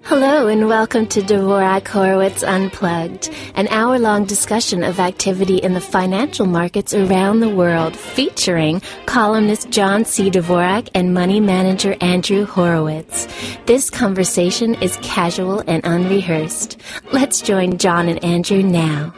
Hello and welcome to Dvorak Horowitz Unplugged, an hour-long discussion of activity in the financial markets around the world, featuring columnist John C. Dvorak and money manager Andrew Horowitz. This conversation is casual and unrehearsed. Let's join John and Andrew now.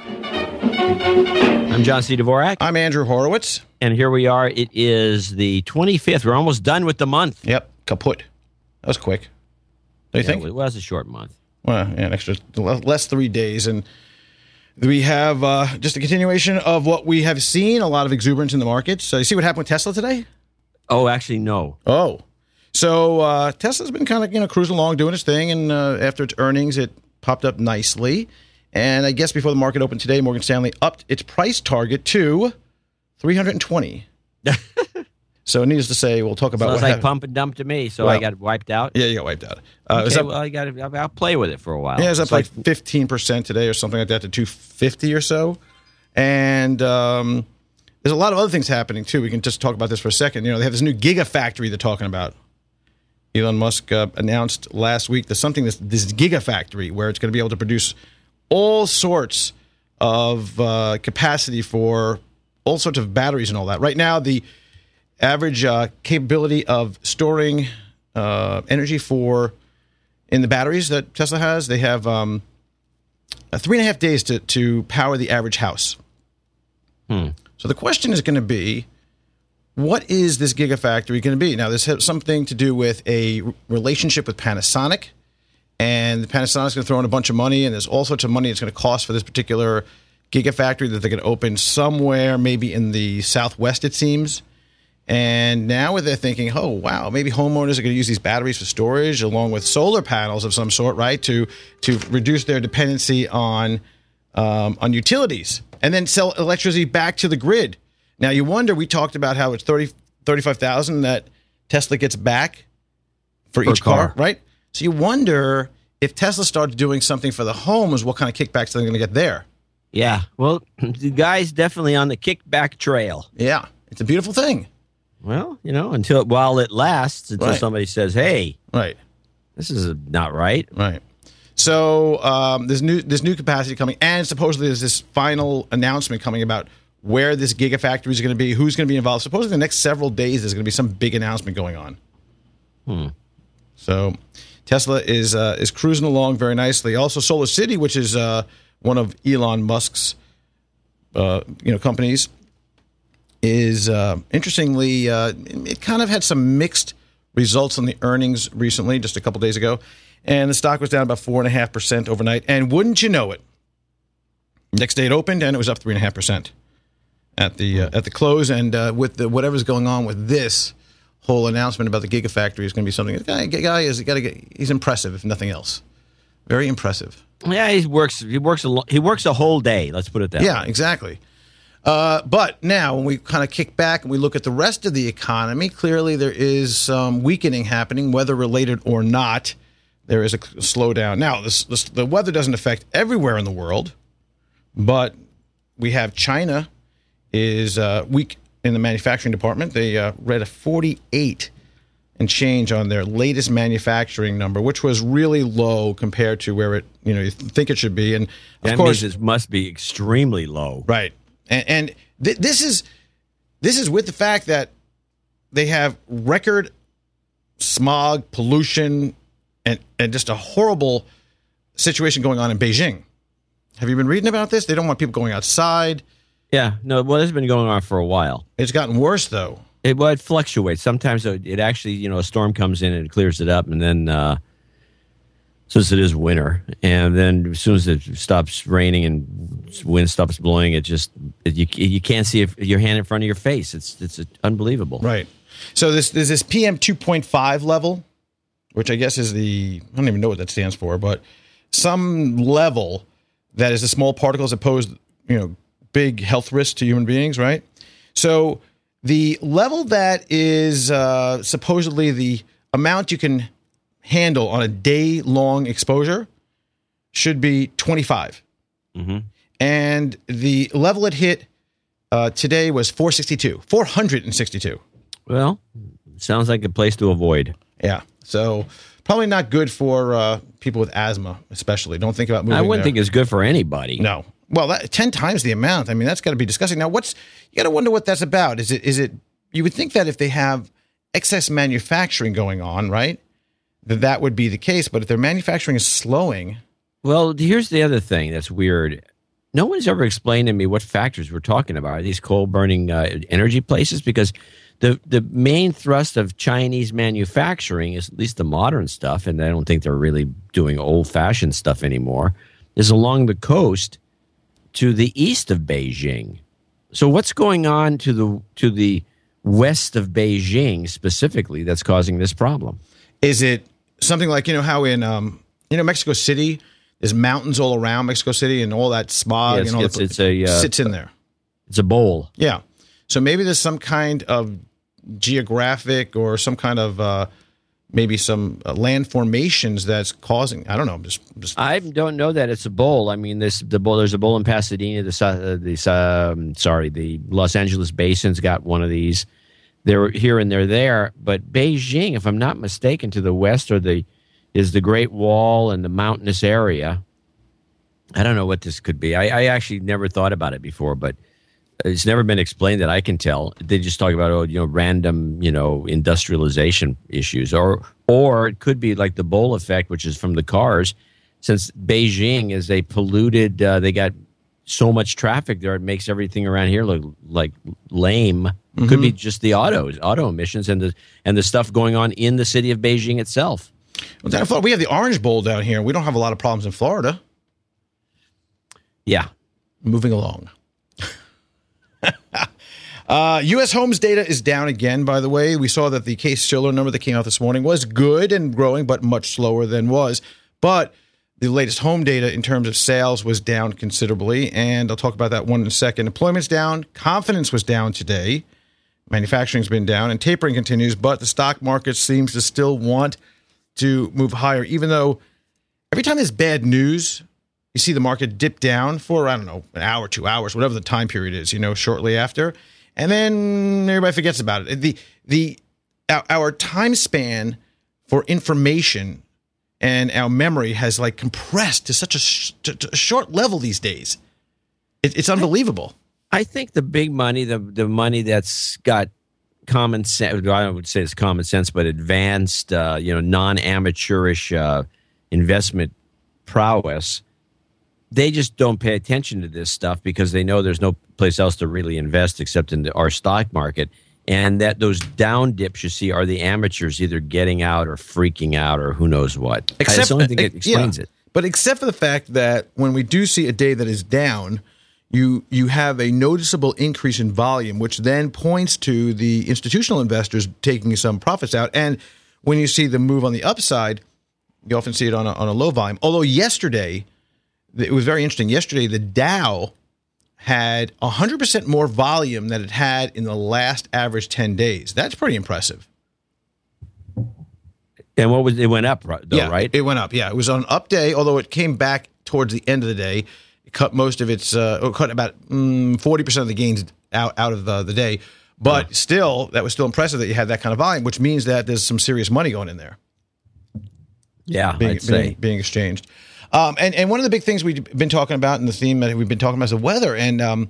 I'm John C. Dvorak. I'm Andrew Horowitz. And here we are. It is the 25th. We're almost done with the month. Yep, kaput. That was quick. Do you think? It was a short month. Well, yeah, an extra less 3 days. And we have just a continuation of what we have seen, a lot of exuberance in the markets. So you see what happened with Tesla today? Oh, actually, no. Oh. So Tesla's been kind of cruising along, doing its thing. And after its earnings, it popped up nicely. And I guess before the market opened today, Morgan Stanley upped its price target to $320. So needless to say, we'll talk about so what it's like happened. pump and dump to me, so Well, I got wiped out. Yeah, you got wiped out. Okay, I'll play with it for a while. Yeah, it was up like 15% today or something like that to 250 or so. And there's a lot of other things happening, too. We can just talk about this for a second. They have this new gigafactory they're talking about. Elon Musk announced last week this gigafactory where it's going to be able to produce all sorts of capacity for all sorts of batteries and all that. Right now, the average capability of storing energy in the batteries that Tesla has, they have 3.5 days to power the average house. So the question is going to be, what is this gigafactory going to be? Now, this has something to do with a relationship with Panasonic, and Panasonic's going to throw in a bunch of money, and there's all sorts of money it's going to cost for this particular gigafactory that they're going to open somewhere, maybe in the Southwest, it seems. And now they're thinking, oh, wow, maybe homeowners are going to use these batteries for storage along with solar panels of some sort, right, to reduce their dependency on utilities and then sell electricity back to the grid. Now, you wonder, we talked about how it's $35,000 that Tesla gets back for each car, right? So you wonder if Tesla starts doing something for the homes, what kind of kickbacks they're going to get there. Yeah, well, the guy's definitely on the kickback trail. Yeah, it's a beautiful thing. Well, while it lasts, until somebody says, "Hey, right, this is not right." Right. So there's new capacity coming, and supposedly there's this final announcement coming about where this gigafactory is going to be, who's going to be involved. Supposedly the next several days there's going to be some big announcement going on. So Tesla is cruising along very nicely. Also, Solar City, which is one of Elon Musk's companies, is interestingly, it kind of had some mixed results on the earnings recently, just a couple days ago, and the stock was down about 4.5% overnight. And wouldn't you know it, next day it opened and it was up 3.5% at the close. And with whatever's going on with this whole announcement about the gigafactory is going to be something. He's impressive, if nothing else. Very impressive. Yeah, he works a whole day. Let's put it that way. Yeah, exactly. But now, when we kind of kick back and we look at the rest of the economy, clearly there is some weakening happening, weather-related or not. There is a slowdown. Now, the weather doesn't affect everywhere in the world, but we have China is weak in the manufacturing department. They read a 48 and change on their latest manufacturing number, which was really low compared to where you think it should be. And of course, it must be extremely low, right? And this is with the fact that they have record smog, pollution, and just a horrible situation going on in Beijing. Have you been reading about this? They don't want people going outside. Yeah, no. Well, this has been going on for a while. It's gotten worse, though. It fluctuates. Sometimes it actually, a storm comes in and it clears it up, and then since it is winter, and then as soon as it stops raining and wind stops blowing, you can't see your hand in front of your face. It's unbelievable. Right. So there's this PM 2.5 level, which I guess is I don't even know what that stands for, but some level that is the small particles that pose, big health risks to human beings, right? So the level that is supposedly the amount you can handle on a day-long exposure should be 25. Mm-hmm. And the level it hit today was 462. Well, sounds like a place to avoid. Yeah. So Probably not good for people with asthma, especially. Don't think about moving I wouldn't there. think it's good for anybody. No. Well, 10 times the amount. I mean, that's got to be disgusting. Now, you got to wonder what that's about. Is it? You would think that if they have excess manufacturing going on, right, that would be the case. But if their manufacturing is slowing, Well, here's the other thing that's weird. No one's ever explained to me what factors we're talking about. Are these coal-burning energy places? Because the main thrust of Chinese manufacturing is, at least the modern stuff, and I don't think they're really doing old-fashioned stuff anymore, is along the coast to the east of Beijing. So what's going on to the west of Beijing specifically that's causing this problem? is it something like, how in Mexico City, there's mountains all around Mexico City and all that smog and all that sits in there. It's a bowl. Yeah. So maybe there's some kind of geographic or some kind of maybe some land formations that's causing. I don't know. Just I don't know that it's a bowl. I mean, there's a bowl in Pasadena. The Los Angeles Basin's got one of these. They're here and they're there. But Beijing, if I'm not mistaken, to the west is the Great Wall and the mountainous area. I don't know what this could be. I actually never thought about it before, but it's never been explained that I can tell. They just talk about random industrialization issues, or it could be like the bowl effect, which is from the cars. Since Beijing is a polluted, they got so much traffic there, it makes everything around here look like lame. Mm-hmm. Could be just the auto emissions and the stuff going on in the city of Beijing itself. Well, down in Florida, we have the Orange Bowl down here. We don't have a lot of problems in Florida. Yeah. Moving along. U.S. homes data is down again, by the way. We saw that the Case-Shiller number that came out this morning was good and growing, but much slower than was. But the latest home data in terms of sales was down considerably, and I'll talk about that one in a second. Employment's down. Confidence was down today. Manufacturing's been down, and tapering continues, but the stock market seems to still want to move higher, even though every time there's bad news, you see the market dip down for, I don't know, an hour, 2 hours, whatever the time period is, shortly after. And then everybody forgets about it. Our time span for information and our memory has compressed to such a short level these days. It's unbelievable. I think the big money, the money that's got common sense, I would say it's common sense, but advanced, non-amateurish investment prowess, they just don't pay attention to this stuff because they know there's no place else to really invest except in our stock market. And that those down dips you see are the amateurs either getting out or freaking out or who knows what. That's the only thing that explains it. But except for the fact that when we do see a day that is down, you have a noticeable increase in volume, which then points to the institutional investors taking some profits out. And when you see the move on the upside, you often see it on a low volume. Although yesterday, it was very interesting. Yesterday, the Dow had 100% more volume than it had in the last average 10 days. That's pretty impressive. And it went up, though, right? It went up. Yeah, it was on an up day, although it came back towards the end of the day. It cut most of its, cut about 40% of the gains out of the day. But still, that was still impressive that you had that kind of volume, which means that there's some serious money going in there. Yeah, I'd say. Being exchanged. And one of the big things we've been talking about, and the theme that we've been talking about is the weather. And,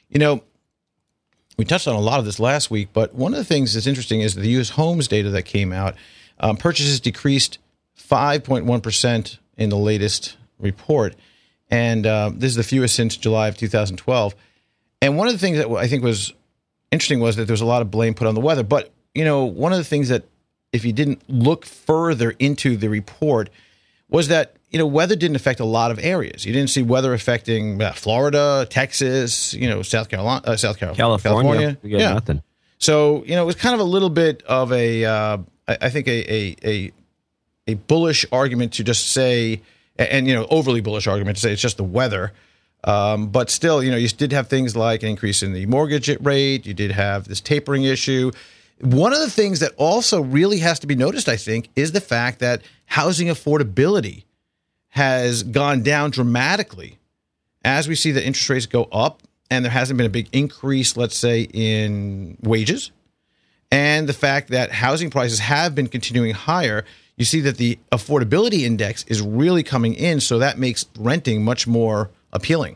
we touched on a lot of this last week, but one of the things that's interesting is the U.S. homes data that came out. Purchases decreased 5.1% in the latest report. And this is the fewest since July of 2012. And one of the things that I think was interesting was that there was a lot of blame put on the weather. But, one of the things that if you didn't look further into the report was that, weather didn't affect a lot of areas. You didn't see weather affecting Florida, Texas, South Carolina, California. We got nothing. So, it was kind of a little bit of I think a bullish argument to just say, and overly bullish argument to say it's just the weather. But still, you did have things like an increase in the mortgage rate. You did have this tapering issue. One of the things that also really has to be noticed, I think, is the fact that housing affordability has gone down dramatically as we see the interest rates go up, and there hasn't been a big increase, let's say, in wages. And the fact that housing prices have been continuing higher, you see that the affordability index is really coming in, so that makes renting much more appealing.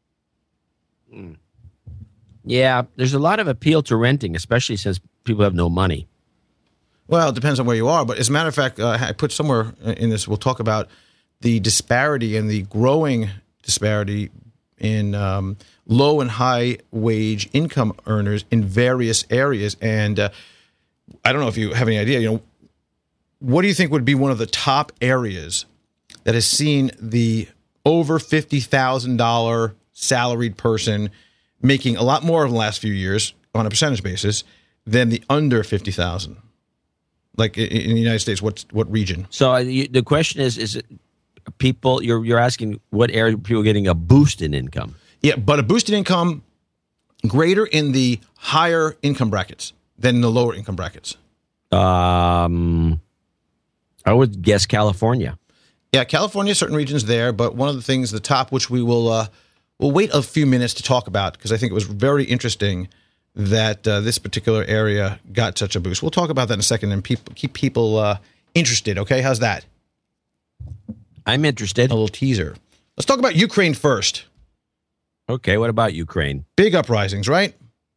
Yeah, there's a lot of appeal to renting, especially since people have no money. Well, it depends on where you are. But as a matter of fact, I put somewhere in this, we'll talk about the disparity and the growing disparity in low and high wage income earners in various areas. And I don't know if you have any idea, what do you think would be one of the top areas that has seen the over $50,000 salaried person making a lot more in the last few years on a percentage basis than the under 50,000? Like in the United States, what region? So the question is it people? You're asking what area people getting a boost in income? Yeah, but a boost in income greater in the higher income brackets than the lower income brackets. I would guess California. Yeah, California, certain regions there. But one of the things, the top, which we will we'll wait a few minutes to talk about because I think it was very interesting that this particular area got such a boost. We'll talk about that in a second and keep people interested, okay? How's that? I'm interested. A little teaser. Let's talk about Ukraine first. Okay, what about Ukraine? Big uprisings, right?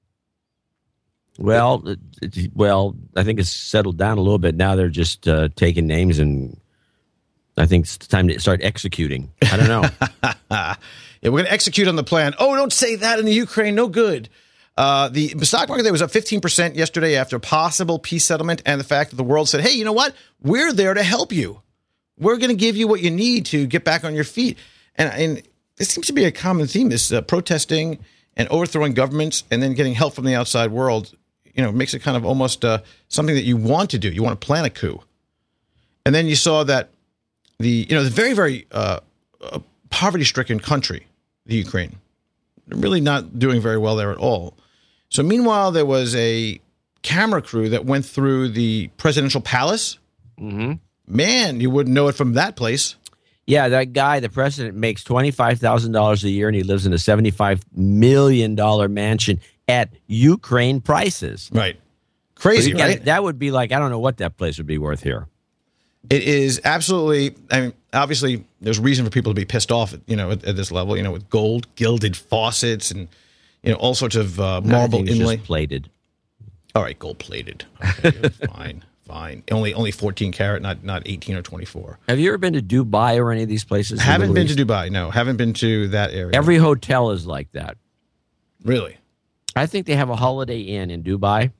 Well, I think it's settled down a little bit. Now they're just taking names, and I think it's time to start executing. I don't know. Yeah, we're going to execute on the plan. Oh, don't say that in the Ukraine. No good. The stock market there was up 15% yesterday after possible peace settlement and the fact that the world said, hey, you know what? We're there to help you. We're going to give you what you need to get back on your feet. And this seems to be a common theme, this protesting and overthrowing governments and then getting help from the outside world, makes it kind of almost something that you want to do. You want to plan a coup. And then you saw that the very, very poverty-stricken country, the Ukraine, really not doing very well there at all. So meanwhile, there was a camera crew that went through the presidential palace. Mm-hmm. Man, you wouldn't know it from that place. Yeah, that guy, the president, makes $25,000 a year, and he lives in a $75 million mansion at Ukraine prices. Right. Crazy, right? That would be like, I don't know what that place would be worth here. It is absolutely, obviously, there's reason for people to be pissed off, at this level, with gold, gilded faucets and, all sorts of marble inlay. Just plated. All right, gold plated. Okay, fine. Only 14 karat, not 18 or 24. Have you ever been to Dubai or any of these places? Haven't been to Dubai, no. Haven't been to that area. Every hotel is like that. Really? I think they have a Holiday Inn in Dubai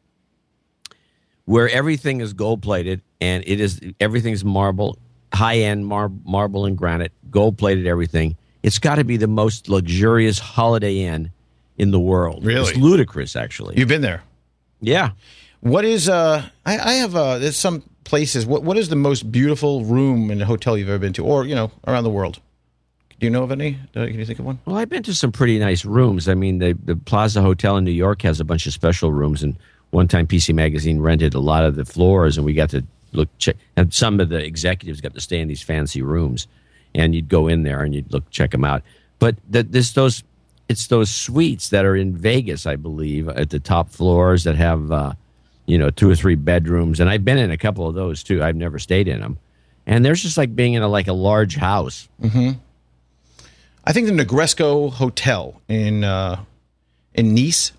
where everything is gold plated and everything's marble, high-end marble and granite, gold plated everything. It's got to be the most luxurious Holiday Inn in the world. Really? It's ludicrous, actually. You've been there? Yeah. What is I have there's some places. What is the most beautiful room in a hotel you've ever been to, or around the world? Do you know of any? Can you think of one? Well, I've been to some pretty nice rooms. I mean, the Plaza Hotel in New York has a bunch of special rooms, and one time PC Magazine rented a lot of the floors, and we got to check. And some of the executives got to stay in these fancy rooms, and you'd go in there and you'd check them out. But it's those suites that are in Vegas, I believe, at the top floors that have 2 or 3 bedrooms, and I've been in a couple of those too. I've never stayed in them, and there's just like being in a large house. Mm-hmm. I think the Negresco Hotel in Nice,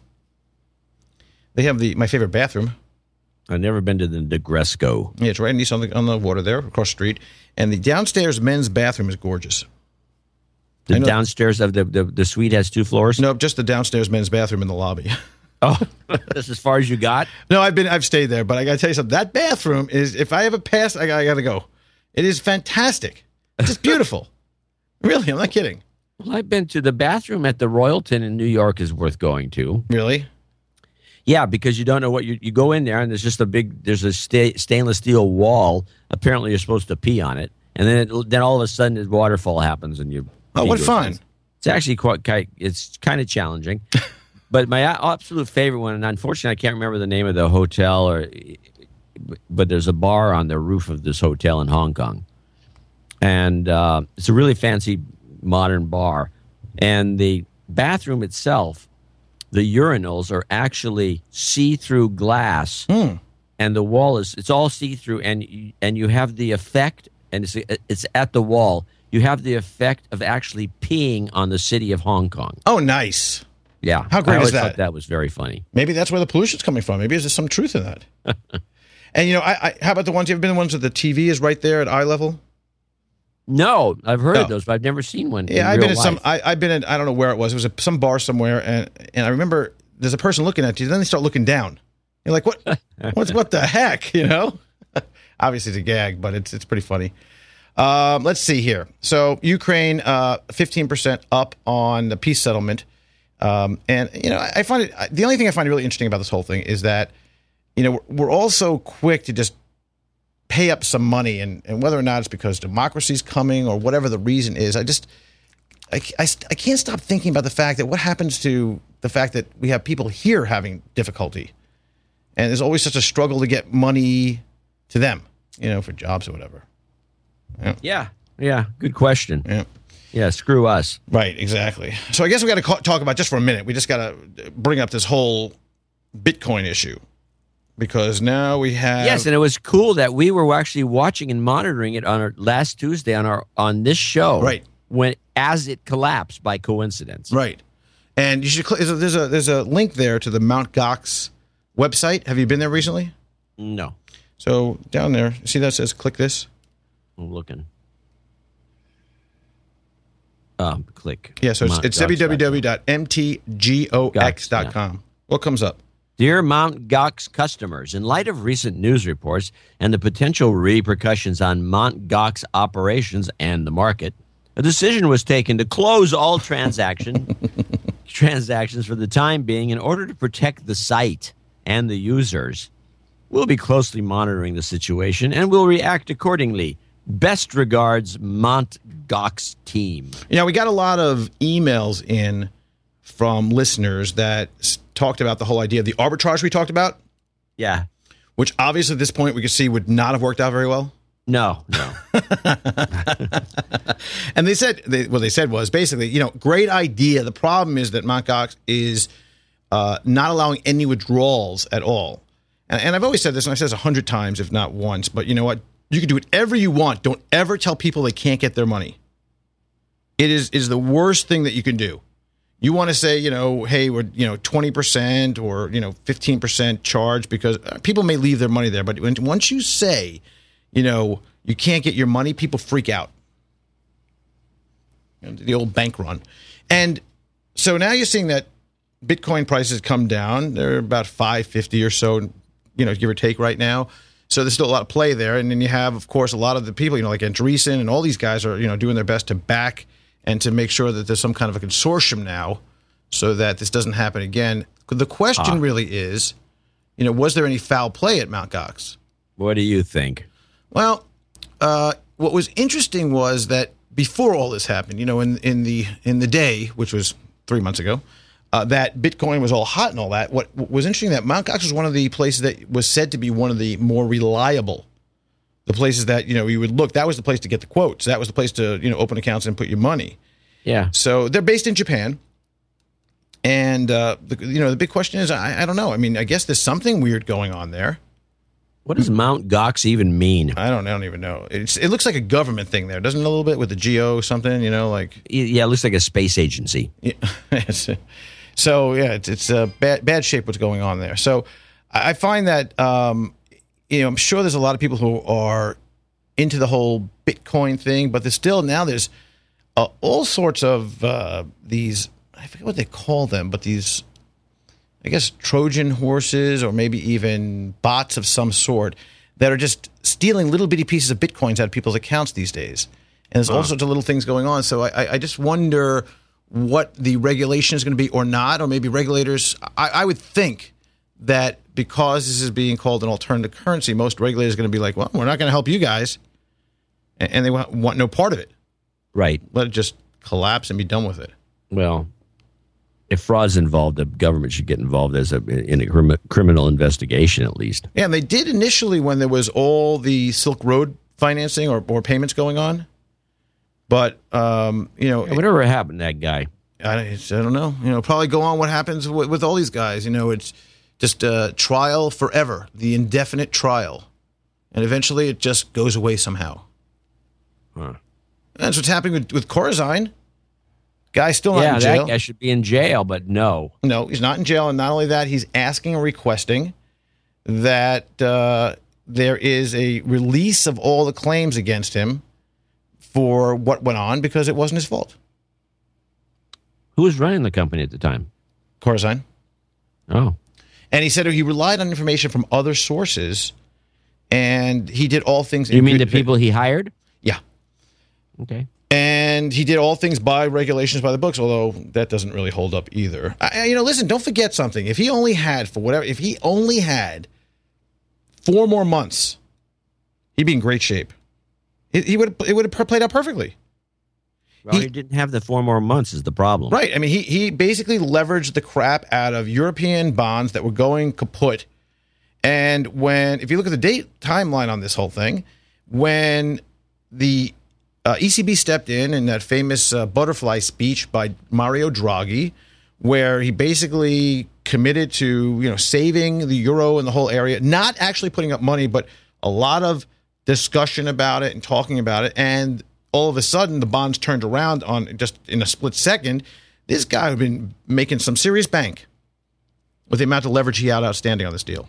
they have my favorite bathroom. I've never been to the Negresco. Yeah, it's right in Nice on the water there, across the street, and the downstairs men's bathroom is gorgeous. The downstairs of the suite has 2 floors? No, just the downstairs men's bathroom in the lobby. Oh, that's as far as you got? No, I've stayed there, but I got to tell you something. That bathroom is, if I ever pass, I got to go. It is fantastic. It's just beautiful. Really, I'm not kidding. Well, I've been to the bathroom at the Royalton in New York is worth going to. Really? Yeah, because you don't know what you go in there and there's just there's a stainless steel wall. Apparently, you're supposed to pee on it, and then all of a sudden, a waterfall happens and you. Oh, what fun! It's actually it's kind of challenging. But my absolute favorite one, and unfortunately I can't remember the name of the hotel, but there's a bar on the roof of this hotel in Hong Kong. And it's a really fancy modern bar. And the bathroom itself, the urinals are actually see-through glass and the wall it's all see-through, and you have the effect, and it's at the wall. You have the effect of actually peeing on the city of Hong Kong. Oh, nice. Yeah. How great is that? I thought that was very funny. Maybe that's where the pollution's coming from. Maybe there's some truth in that. And, how about the ones, you ever been the ones where the TV is right there at eye level? No, I've heard of those, but I've never seen one. Yeah, I've been at some, I've been at, I don't know where it was. It was some bar somewhere, and I remember there's a person looking at you, then they start looking down. You're like, what the heck, Obviously it's a gag, but it's pretty funny. Let's see here. So Ukraine, 15% up on the peace settlement. And, I find it, the only thing I find really interesting about this whole thing is that, we're all so quick to just pay up some money, and whether or not it's because democracy's coming or whatever the reason is, I can't stop thinking about the fact that what happens to the fact that we have people here having difficulty. And there's always such a struggle to get money to them, for jobs or whatever. Yeah. Good question. Yeah, screw us. Right, exactly. So I guess we got to talk about, just for a minute, we just got to bring up this whole Bitcoin issue. Because now we have... Yes, and it was cool that we were actually watching and monitoring it on our last Tuesday on this show. Right. As it collapsed by coincidence. Right. And you should there's a link there to the Mt. Gox website. Have you been there recently? No. So down there, see that says click this? I'm looking. Click. Yeah, so it's www.mtgox.com. What comes up? Dear Mt. Gox customers, in light of recent news reports and the potential repercussions on Mt. Gox operations and the market, a decision was taken to close all transactions for the time being in order to protect the site and the users. We'll be closely monitoring the situation and will react accordingly. Best regards, Mt. Gox team. We got a lot of emails in from listeners that talked about the whole idea of the arbitrage we talked about. Yeah. Which obviously at this point we could see would not have worked out very well. No. And what they said was basically, great idea. The problem is that Mt. Gox is not allowing any withdrawals at all. And I've always said this, and I've said this 100 times, if not once, but you know what? You can do whatever you want. Don't ever tell people they can't get their money. It is the worst thing that you can do. You want to say, hey, we're, 20% or, 15% charge, because people may leave their money there. But once you say, you can't get your money, people freak out. The old bank run. And so now you're seeing that Bitcoin prices come down. They're about $550 or so, give or take right now. So there's still a lot of play there. And then you have, of course, a lot of the people, like Andreessen and all these guys are, doing their best to back and to make sure that there's some kind of a consortium now so that this doesn't happen again. The question really is, was there any foul play at Mt. Gox? What do you think? Well, what was interesting was that before all this happened, in the day, which was 3 months ago, that Bitcoin was all hot and all that. What was interesting that Mt. Gox was one of the places that was said to be one of the more reliable. The places that, you would look, that was the place to get the quotes. That was the place to, open accounts and put your money. Yeah. So they're based in Japan. And, the big question is, I don't know. I mean, I guess there's something weird going on there. What does Mt. Gox even mean? I don't even know. It looks like a government thing there. Doesn't it, a little bit with the GEO something, like. Yeah, it looks like a space agency. Yeah. So, yeah, it's a bad shape what's going on there. So I find that, I'm sure there's a lot of people who are into the whole Bitcoin thing, but there's all sorts of these, I forget what they call them, but these, I guess, Trojan horses or maybe even bots of some sort that are just stealing little bitty pieces of Bitcoins out of people's accounts these days. And there's all sorts of little things going on. So I just wonder what the regulation is going to be or not, or maybe regulators, I would think that because this is being called an alternative currency, most regulators are going to be like, well, we're not going to help you guys. And they want no part of it. Right. Let it just collapse and be done with it. Well, if fraud's involved, the government should get involved in a criminal investigation at least. Yeah, and they did initially when there was all the Silk Road financing or payments going on. But, whatever happened to that guy? I don't know. Probably go on what happens with all these guys. It's just trial forever, the indefinite trial. And eventually it just goes away somehow. Huh. That's what's happening with Corazine. Guy's still not in jail. That guy should be in jail, but no. No, he's not in jail. And not only that, he's asking and requesting that there is a release of all the claims against him for what went on because it wasn't his fault. Who was running the company at the time? Corazine. Oh. And he said he relied on information from other sources, and he did all things. You mean the people he hired? Yeah. Okay. And he did all things by regulations, by the books, although that doesn't really hold up either. Listen, don't forget something. If he only had 4 more months, he'd be in great shape. It would have played out perfectly. Well, he didn't have the 4 more months is the problem. Right. I mean, he basically leveraged the crap out of European bonds that were going kaput. And if you look at the date timeline on this whole thing, when the ECB stepped in that famous butterfly speech by Mario Draghi, where he basically committed to saving the euro and the whole area, not actually putting up money, but a lot of discussion about it and talking about it. And all of a sudden, the bonds turned around on just in a split second. This guy had been making some serious bank with the amount of leverage he had outstanding on this deal.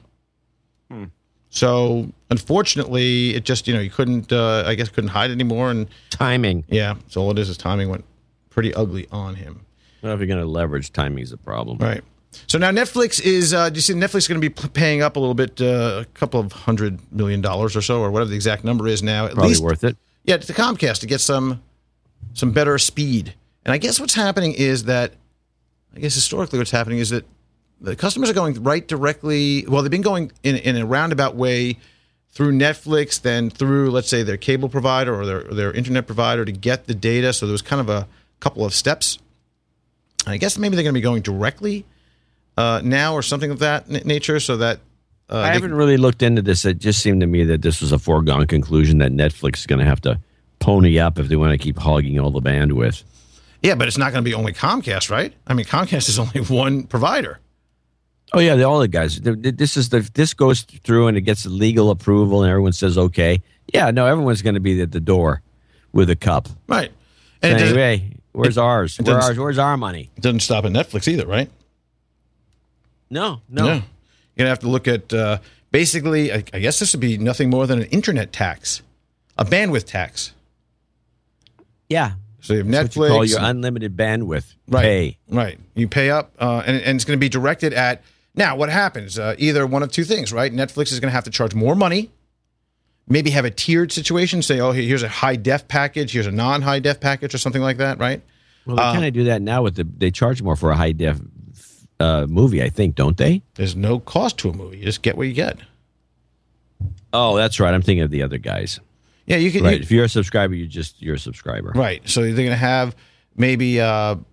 So, unfortunately, it just, you couldn't hide anymore. And timing. Yeah. So all it is timing went pretty ugly on him. Well, if you're going to leverage, timing is a problem. Right. So now Netflix is, do you see Netflix is going to be paying up a little bit, a couple of $100 million or so, or whatever the exact number is now. At Probably least worth it. Yeah, to Comcast to get some better speed. And I guess what's happening is that, historically what's happening is that the customers are going right directly, well, they've been going in a roundabout way through Netflix, then through, let's say, their cable provider or their internet provider to get the data. So there was kind of a couple of steps. And I guess maybe they're going to be going directly now or something of that nature so that I haven't really looked into this. It just seemed to me that this was a foregone conclusion that Netflix is going to have to pony up if they want to keep hogging all the bandwidth. Yeah, but it's not going to be only Comcast, right? I mean, Comcast is only one provider. Oh yeah, all the guys. This goes through and it gets legal approval, and everyone says okay. Yeah, no, everyone's going to be at the door with a cup, right? And saying, hey, where's ours? Where's our money? It doesn't stop at Netflix either, right? No. You're going to have to look at basically. I guess this would be nothing more than an internet tax, a bandwidth tax. Yeah. So you have That's Netflix. What you call your unlimited bandwidth. Right. Right. You pay up, and it's going to be directed at. Now, what happens? Either one of two things, right? Netflix is going to have to charge more money, maybe have a tiered situation, say, oh, here's a high-def package, here's a non-high-def package or something like that, right? Well, they kind of do that now they charge more for a high-def movie, I think, don't they? There's no cost to a movie. You just get what you get. Oh, that's right. I'm thinking of the other guys. Yeah, you can. Right. If you're a subscriber, you're a subscriber. Right. So they're going to have maybe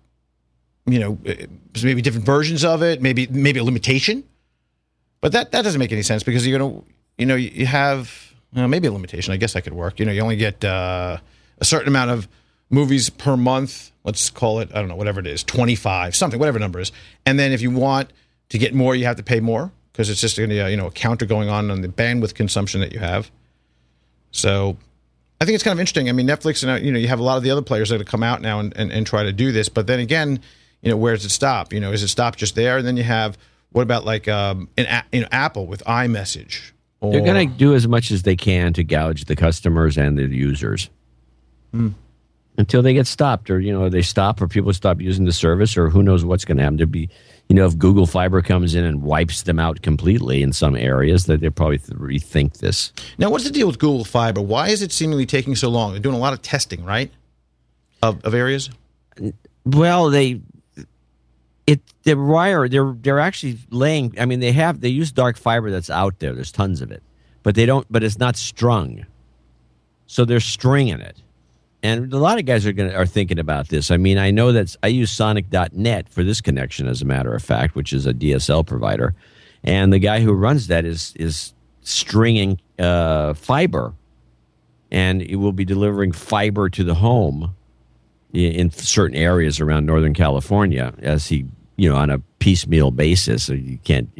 maybe different versions of it, maybe a limitation. But that doesn't make any sense because you're going to, you have maybe a limitation. I guess that could work. You only get a certain amount of movies per month. Let's call it, I don't know, whatever it is, 25, something, whatever number is. And then if you want to get more, you have to pay more because it's just going to be a counter going on the bandwidth consumption that you have. So I think it's kind of interesting. I mean, Netflix, you have a lot of the other players that have come out now and try to do this. But then again, where does it stop? Is it stop just there? And then you have, what about like Apple with iMessage? They're going to do as much as they can to gouge the customers and the users until they get stopped, or they stop, or people stop using the service, or who knows what's going to happen. There'd be, if Google Fiber comes in and wipes them out completely in some areas, that they'll probably rethink this. Now, what's the deal with Google Fiber? Why is it seemingly taking so long? They're doing a lot of testing, right, of areas. Well, they're actually laying. I mean, they use dark fiber that's out there. There's tons of it, but it's not strung, so they're stringing it. And a lot of guys are thinking about this. I mean, I know that I use Sonic.net for this connection, as a matter of fact, which is a DSL provider, and the guy who runs that is stringing fiber, and it will be delivering fiber to the home in certain areas around Northern California as he, on a piecemeal basis. So you can't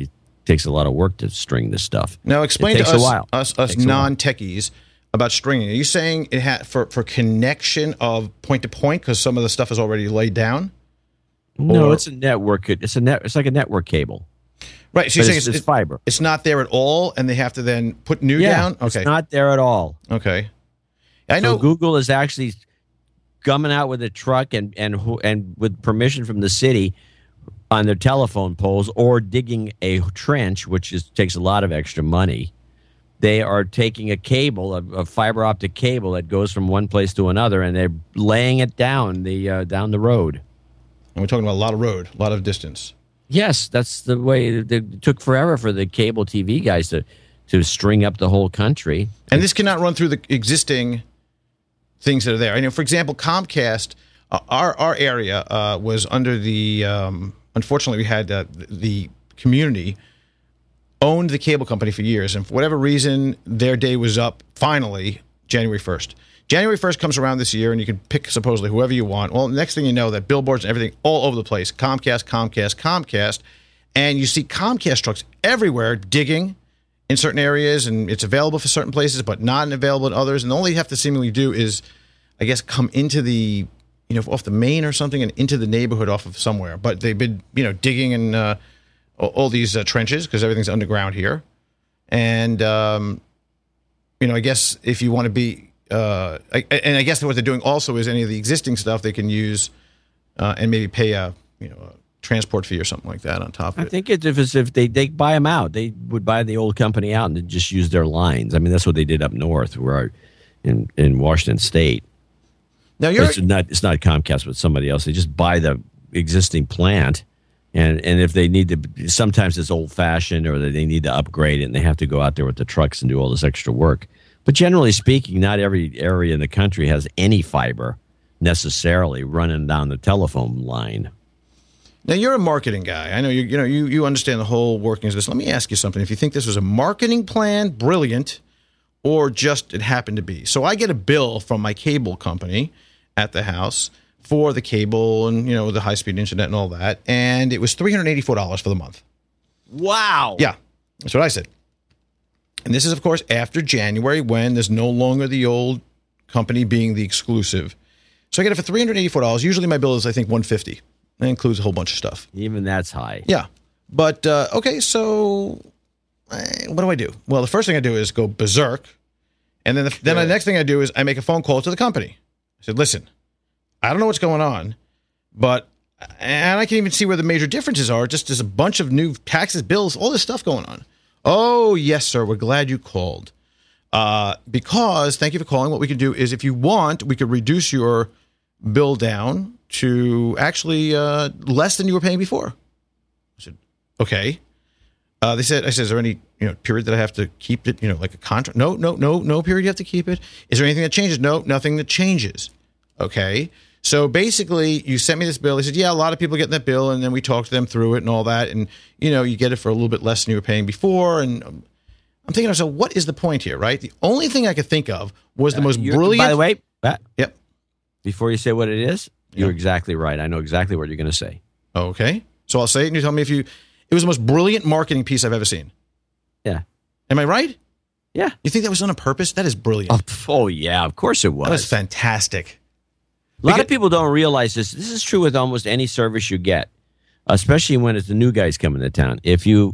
takes a lot of work to string this stuff. Now, explain to a while. us non-techies about stringing. Are you saying it for connection of point to point because some of the stuff is already laid down? No, it's a network. It's like a network cable. Right. So you're saying it's fiber. It's not there at all, and they have to then put new down? Okay. It's not there at all. Okay. I know Google is actually coming out with a truck and with permission from the city on their telephone poles or digging a trench, which takes a lot of extra money. They are taking a cable, a fiber optic cable that goes from one place to another, and they're laying it down the road. And we're talking about a lot of road, a lot of distance. Yes, that's the way. It took forever for the cable TV guys to string up the whole country. And this cannot run through the existing things that are there. I know, for example, Comcast, our area was under the. Unfortunately, we had the community owned the cable company for years, and for whatever reason, their day was up finally January 1st. January 1st comes around this year, and you can pick supposedly whoever you want. Well, next thing you know, that billboards and everything all over the place. Comcast. And you see Comcast trucks everywhere digging in certain areas, and it's available for certain places, but not available in others. And all you have to seemingly do is, I guess, come into the, off the main or something and into the neighborhood off of somewhere. But they've been, digging in all these trenches because everything's underground here. And, I guess if you want to be, I guess what they're doing also is any of the existing stuff they can use and maybe pay a transport fee or something like that on top of it. I think if they buy them out, they would buy the old company out and they'd just use their lines. I mean, that's what they did up north, where in Washington State. Now it's not Comcast, but somebody else. They just buy the existing plant, and if they need to, sometimes it's old fashioned or they need to upgrade it, and they have to go out there with the trucks and do all this extra work. But generally speaking, not every area in the country has any fiber necessarily running down the telephone line. Now, you're a marketing guy. I know you understand the whole workings of this. Let me ask you something. If you think this was a marketing plan, brilliant, or just it happened to be. So I get a bill from my cable company at the house for the cable and, the high-speed internet and all that, and it was $384 for the month. Wow. Yeah, that's what I said. And this is, of course, after January when there's no longer the old company being the exclusive. So I get it for $384. Usually my bill is, I think, $150. That includes a whole bunch of stuff. Even that's high. Yeah. But, okay, so what do I do? Well, the first thing I do is go berserk. And then the next thing I do is I make a phone call to the company. I said, listen, I don't know what's going on, and I can even see where the major differences are. Just there's a bunch of new taxes, bills, all this stuff going on. Oh, yes, sir. We're glad you called. Because, thank you for calling. What we could do is, if you want, we could reduce your bill down to actually less than you were paying before. I said, okay. I said, is there any period that I have to keep it, like a contract? No period you have to keep it. Is there anything that changes? No, nothing that changes. Okay. So basically, you sent me this bill. He said, yeah, a lot of people get that bill, and then we talked to them through it and all that, and, you get it for a little bit less than you were paying before, and I'm thinking to myself, what is the point here, right? The only thing I could think of was the most brilliant... By the way, Pat, yep. Before you say what it is, you're exactly right. I know exactly what you're going to say. Okay. So I'll say it, and you tell me if you... It was the most brilliant marketing piece I've ever seen. Yeah. Am I right? Yeah. You think that was done on purpose? That is brilliant. Oh yeah, of course it was. That was fantastic. A lot of people don't realize this. This is true with almost any service you get, especially when it's the new guys coming to town. If you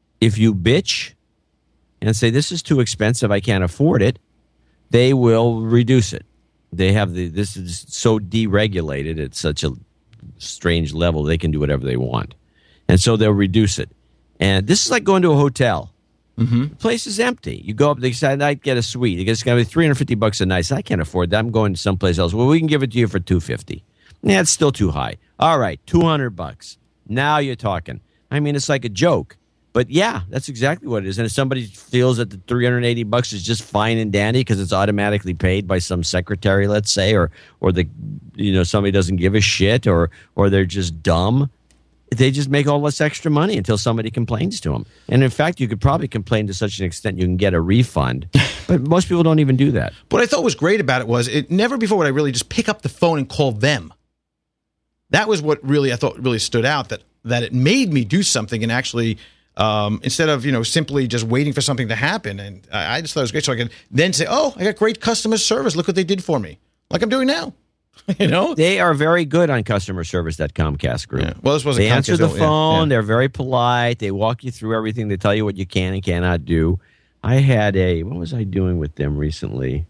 bitch and say, this is too expensive, I can't afford it, they will reduce it. They have this is so deregulated at such a strange level, they can do whatever they want. And so they'll reduce it. And this is like going to a hotel. Mm-hmm. The place is empty. You go up, they say, I'd get a suite. It's going to be $350 a night. I can't afford that. I'm going to someplace else. Well, we can give it to you for $250. Yeah, it's still too high. All right, $200. Now you're talking. I mean, it's like a joke. But yeah, that's exactly what it is. And if somebody feels that the $380 is just fine and dandy because it's automatically paid by some secretary, let's say, or the somebody doesn't give a shit, or they're just dumb, they just make all this extra money until somebody complains to them. And in fact, you could probably complain to such an extent you can get a refund. But most people don't even do that. What I thought was great about it was never before would I really just pick up the phone and call them. That was what really I thought really stood out, that it made me do something and actually instead of simply just waiting for something to happen. And I just thought it was great. So I could then say, "Oh, I got great customer service. Look what they did for me," like I'm doing now. They are very good on customer service. That Comcast group. Yeah. Well, this wasn't. They answer the phone. Yeah. They're very polite. They walk you through everything. They tell you what you can and cannot do. I had what was I doing with them recently?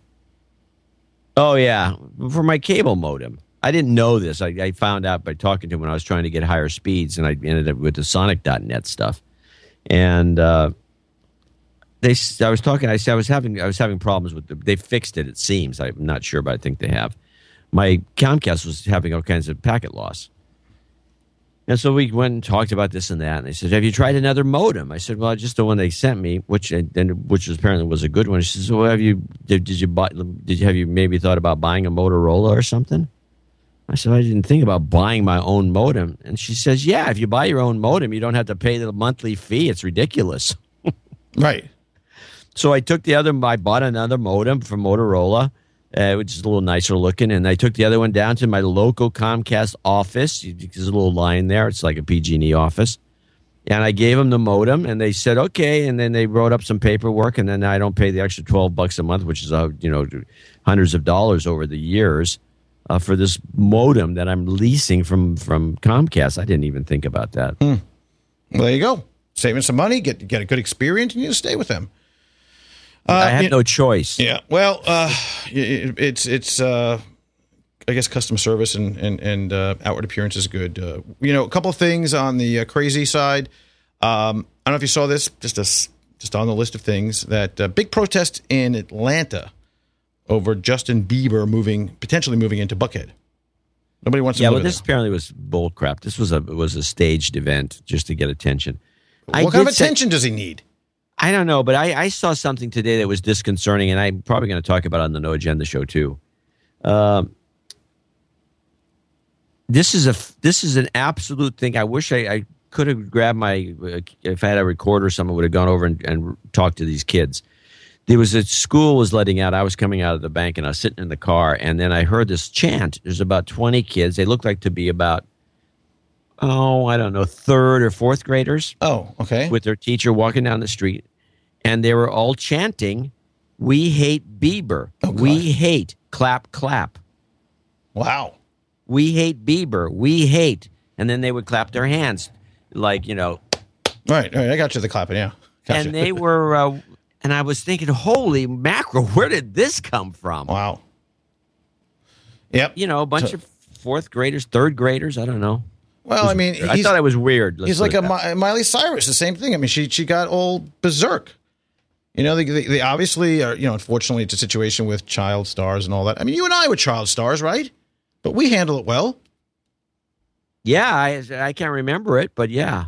Oh yeah, for my cable modem. I didn't know this. I found out by talking to them when I was trying to get higher speeds, and I ended up with the Sonic.net stuff. And I was talking. I said I was having problems with they fixed it. It seems. I'm not sure, but I think they have. My Comcast was having all kinds of packet loss, and so we went and talked about this and that. And they said, "Have you tried another modem?" I said, "Well, just the one they sent me, which apparently was a good one." She says, "Well, have you maybe thought about buying a Motorola or something?" I said, "I didn't think about buying my own modem." And she says, "Yeah, if you buy your own modem, you don't have to pay the monthly fee. It's ridiculous." Right. So I bought another modem from Motorola, which is a little nicer looking. And I took the other one down to my local Comcast office. There's a little line there. It's like a PG&E office. And I gave them the modem, and they said, okay. And then they wrote up some paperwork, and then I don't pay the extra $12 a month, which is, hundreds of dollars over the years. For this modem that I'm leasing from Comcast. I didn't even think about that. Well, there you go. Saving some money, get a good experience, and you stay with them. I had no choice. Yeah. Well, it's I guess customer service and outward appearance is good. A couple of things on the crazy side. I don't know if you saw this, just on the list of things, that big protest in Atlanta over Justin Bieber potentially moving into Buckhead. Nobody wants to move. Yeah, well, this apparently was bull crap. This was a staged event just to get attention. What kind of attention does he need? I don't know, but I saw something today that was disconcerting, and I'm probably going to talk about it on the No Agenda show too. This is an absolute thing. I wish I could have grabbed if I had a recorder, someone would have gone over and talked to these kids. There was school was letting out. I was coming out of the bank, and I was sitting in the car, and then I heard this chant. There's about 20 kids. They looked like to be about, I don't know, third or fourth graders. Oh, okay. With their teacher walking down the street, and they were all chanting, "We hate Bieber. Oh, we hate clap clap." Wow. We hate Bieber. We hate. And then they would clap their hands, like, Right. I got you the clapping, yeah. Gotcha. And they were... And I was thinking, holy mackerel, where did this come from? Wow. Yep. A bunch of fourth graders, third graders, I don't know. Well, I thought it was weird. He's like a Miley Cyrus, the same thing. I mean, she got all berserk. They obviously are, unfortunately, it's a situation with child stars and all that. I mean, you and I were child stars, right? But we handle it well. Yeah, I can't remember it, but yeah.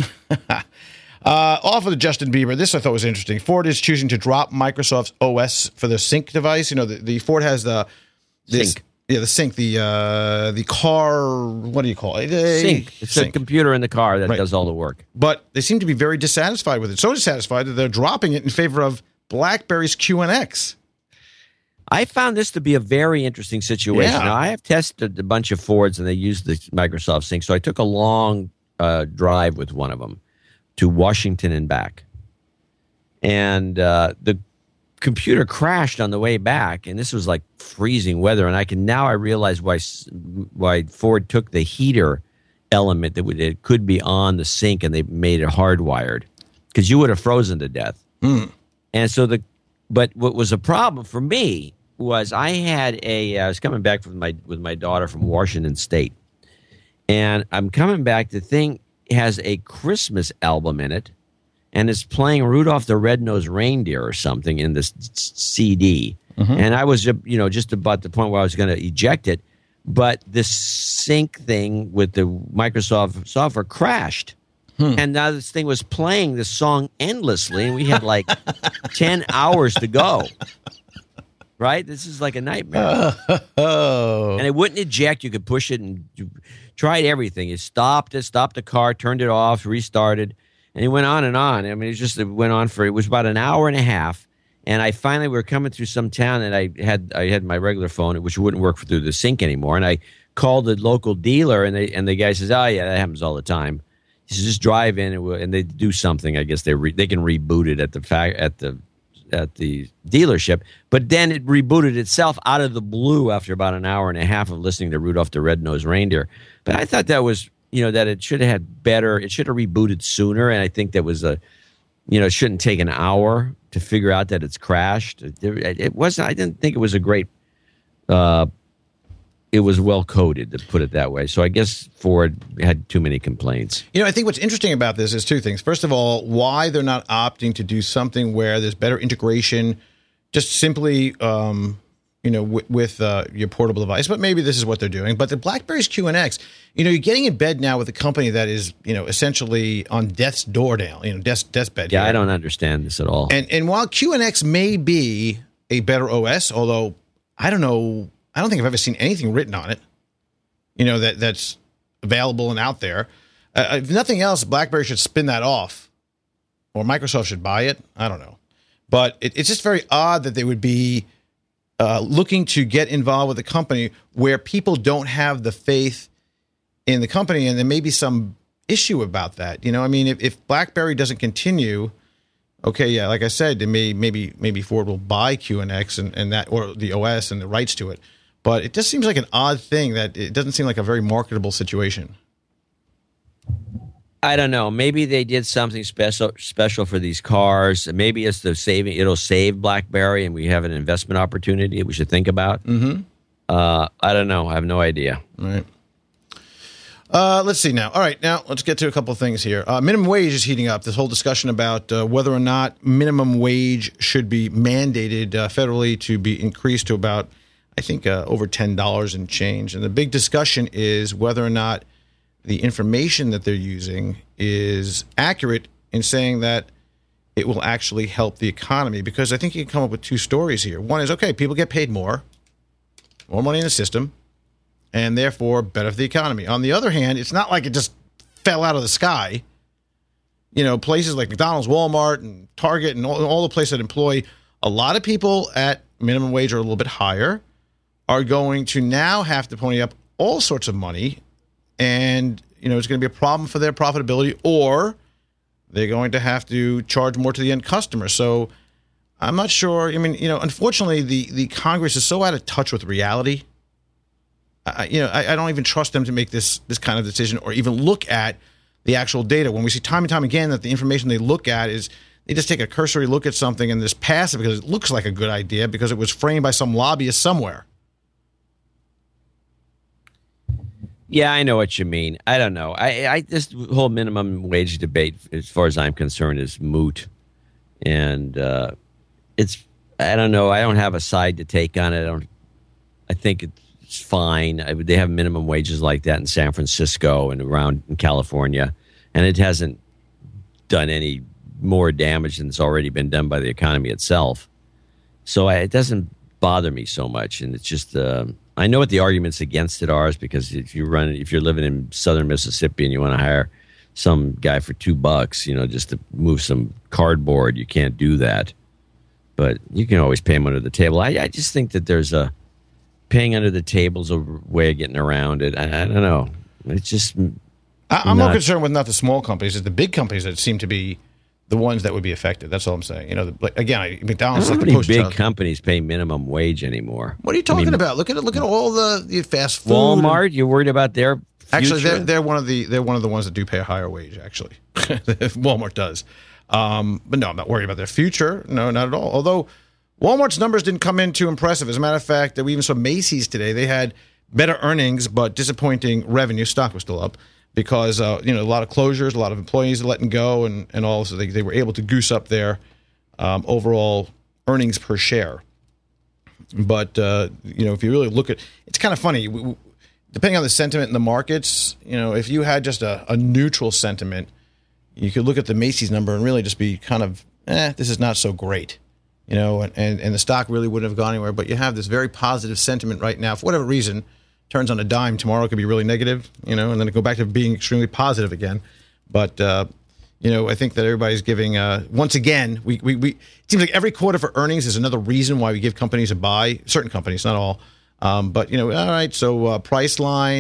Off of the Justin Bieber, this I thought was interesting. Ford is choosing to drop Microsoft's OS for the Sync device. The Ford has Sync. Yeah, the Sync, the car. What do you call it? Sync. It's a computer in the car that does all the work. But they seem to be very dissatisfied with it. So dissatisfied that they're dropping it in favor of BlackBerry's QNX. I found this to be a very interesting situation. Yeah. Now, I have tested a bunch of Fords, and they use the Microsoft Sync. So I took a long drive with one of them to Washington and back. And the computer crashed on the way back, and this was like freezing weather. And I realize why Ford took the heater element that it could be on the Sync, and they made it hardwired, because you would have frozen to death. And so but what was a problem for me was I was coming back with my daughter from Washington State, and I'm coming back. The thing has a Christmas album in it, and it's playing Rudolph the Red-Nosed Reindeer or something in this CD. Mm-hmm. And I was, just about the point where I was going to eject it, but this Sync thing with the Microsoft software crashed. And now this thing was playing this song endlessly, and we had like 10 hours to go. Right? This is like a nightmare. And it wouldn't eject. You could push it, and you tried everything. You stopped the car, turned it off, restarted, and it went on and on. I mean, it went on it was about an hour and a half. And we were coming through some town, and I had my regular phone, which wouldn't work through the Sync anymore. And I called the local dealer, and the guy says, "Oh yeah, that happens all the time. You just drive in and they do something. I guess they can reboot it at the dealership, but then it rebooted itself out of the blue after about an hour and a half of listening to Rudolph the Red-Nosed Reindeer. But I thought that was, that it should have had better. It should have rebooted sooner, and I think that was it shouldn't take an hour to figure out that it's crashed. It wasn't. I didn't think it was a great. It was well coded, to put it that way. So I guess Ford had too many complaints. I think what's interesting about this is two things. First of all, why they're not opting to do something where there's better integration, just simply, with your portable device. But maybe this is what they're doing. But the BlackBerry's QNX, you're getting in bed now with a company that is, essentially on death's door now, deathbed. Yeah, here. I don't understand this at all. And while QNX may be a better OS, although I don't know. I don't think I've ever seen anything written on it, that's available and out there. If nothing else, BlackBerry should spin that off, or Microsoft should buy it. I don't know. But it's just very odd that they would be looking to get involved with a company where people don't have the faith in the company, and there may be some issue about that. If BlackBerry doesn't continue, okay, yeah, like I said, maybe Ford will buy QNX and that, or the OS and the rights to it. But it just seems like an odd thing that it doesn't seem like a very marketable situation. I don't know. Maybe they did something special for these cars. Maybe it's it'll save BlackBerry, and we have an investment opportunity we should think about. Mm-hmm. I don't know. I have no idea. All right. Let's see now. All right, now let's get to a couple of things here. Minimum wage is heating up. This whole discussion about whether or not minimum wage should be mandated federally to be increased to about, I think, over $10 and change. And the big discussion is whether or not the information that they're using is accurate in saying that it will actually help the economy. Because I think you can come up with two stories here. One is, okay, people get paid more money in the system, and therefore better for the economy. On the other hand, it's not like it just fell out of the sky. Places like McDonald's, Walmart, and Target, and all the places that employ a lot of people at minimum wage or a little bit higher are going to now have to pony up all sorts of money, and it's going to be a problem for their profitability, or they're going to have to charge more to the end customer. So I'm not sure. Unfortunately, the Congress is so out of touch with reality. I don't even trust them to make this kind of decision or even look at the actual data. When we see time and time again that the information they look at is they just take a cursory look at something and just pass it because it looks like a good idea because it was framed by some lobbyist somewhere. Yeah, I know what you mean. I don't know. I this whole minimum wage debate, as far as I'm concerned, is moot, and I don't know. I don't have a side to take on it. I think it's fine. They have minimum wages like that in San Francisco and around in California, and it hasn't done any more damage than it's already been done by the economy itself. So it doesn't bother me so much, and it's just. I know what the arguments against it are, is because if you're living in southern Mississippi and you want to hire some guy for $2, just to move some cardboard, you can't do that. But you can always pay him under the table. I just think that there's paying under the table is a way of getting around it. I don't know. It's just. I'm more concerned with not the small companies, it's the big companies that seem to be the ones that would be affected. That's all I'm saying. Again, McDonald's. I don't know how many big companies pay minimum wage anymore. What are you talking about? Look at all the fast food. Walmart. You're worried about their future? Actually, they're one of the ones that do pay a higher wage. Actually, Walmart does. But no, I'm not worried about their future. No, not at all. Although Walmart's numbers didn't come in too impressive. As a matter of fact, we even saw Macy's today. They had better earnings, but disappointing revenue. Stock was still up. Because a lot of closures, a lot of employees are letting go, and all, so they were able to goose up their overall earnings per share. But if you really look at, it's kind of funny. Depending on the sentiment in the markets, if you had just a neutral sentiment, you could look at the Macy's number and really just be kind of, this is not so great, and the stock really wouldn't have gone anywhere. But you have this very positive sentiment right now for whatever reason. Turns on a dime. Tomorrow it could be really negative, and then it go back to being extremely positive again. But I think that everybody's giving. Once again, we it seems like every quarter for earnings is another reason why we give companies a buy. Certain companies, not all. But all right. So Priceline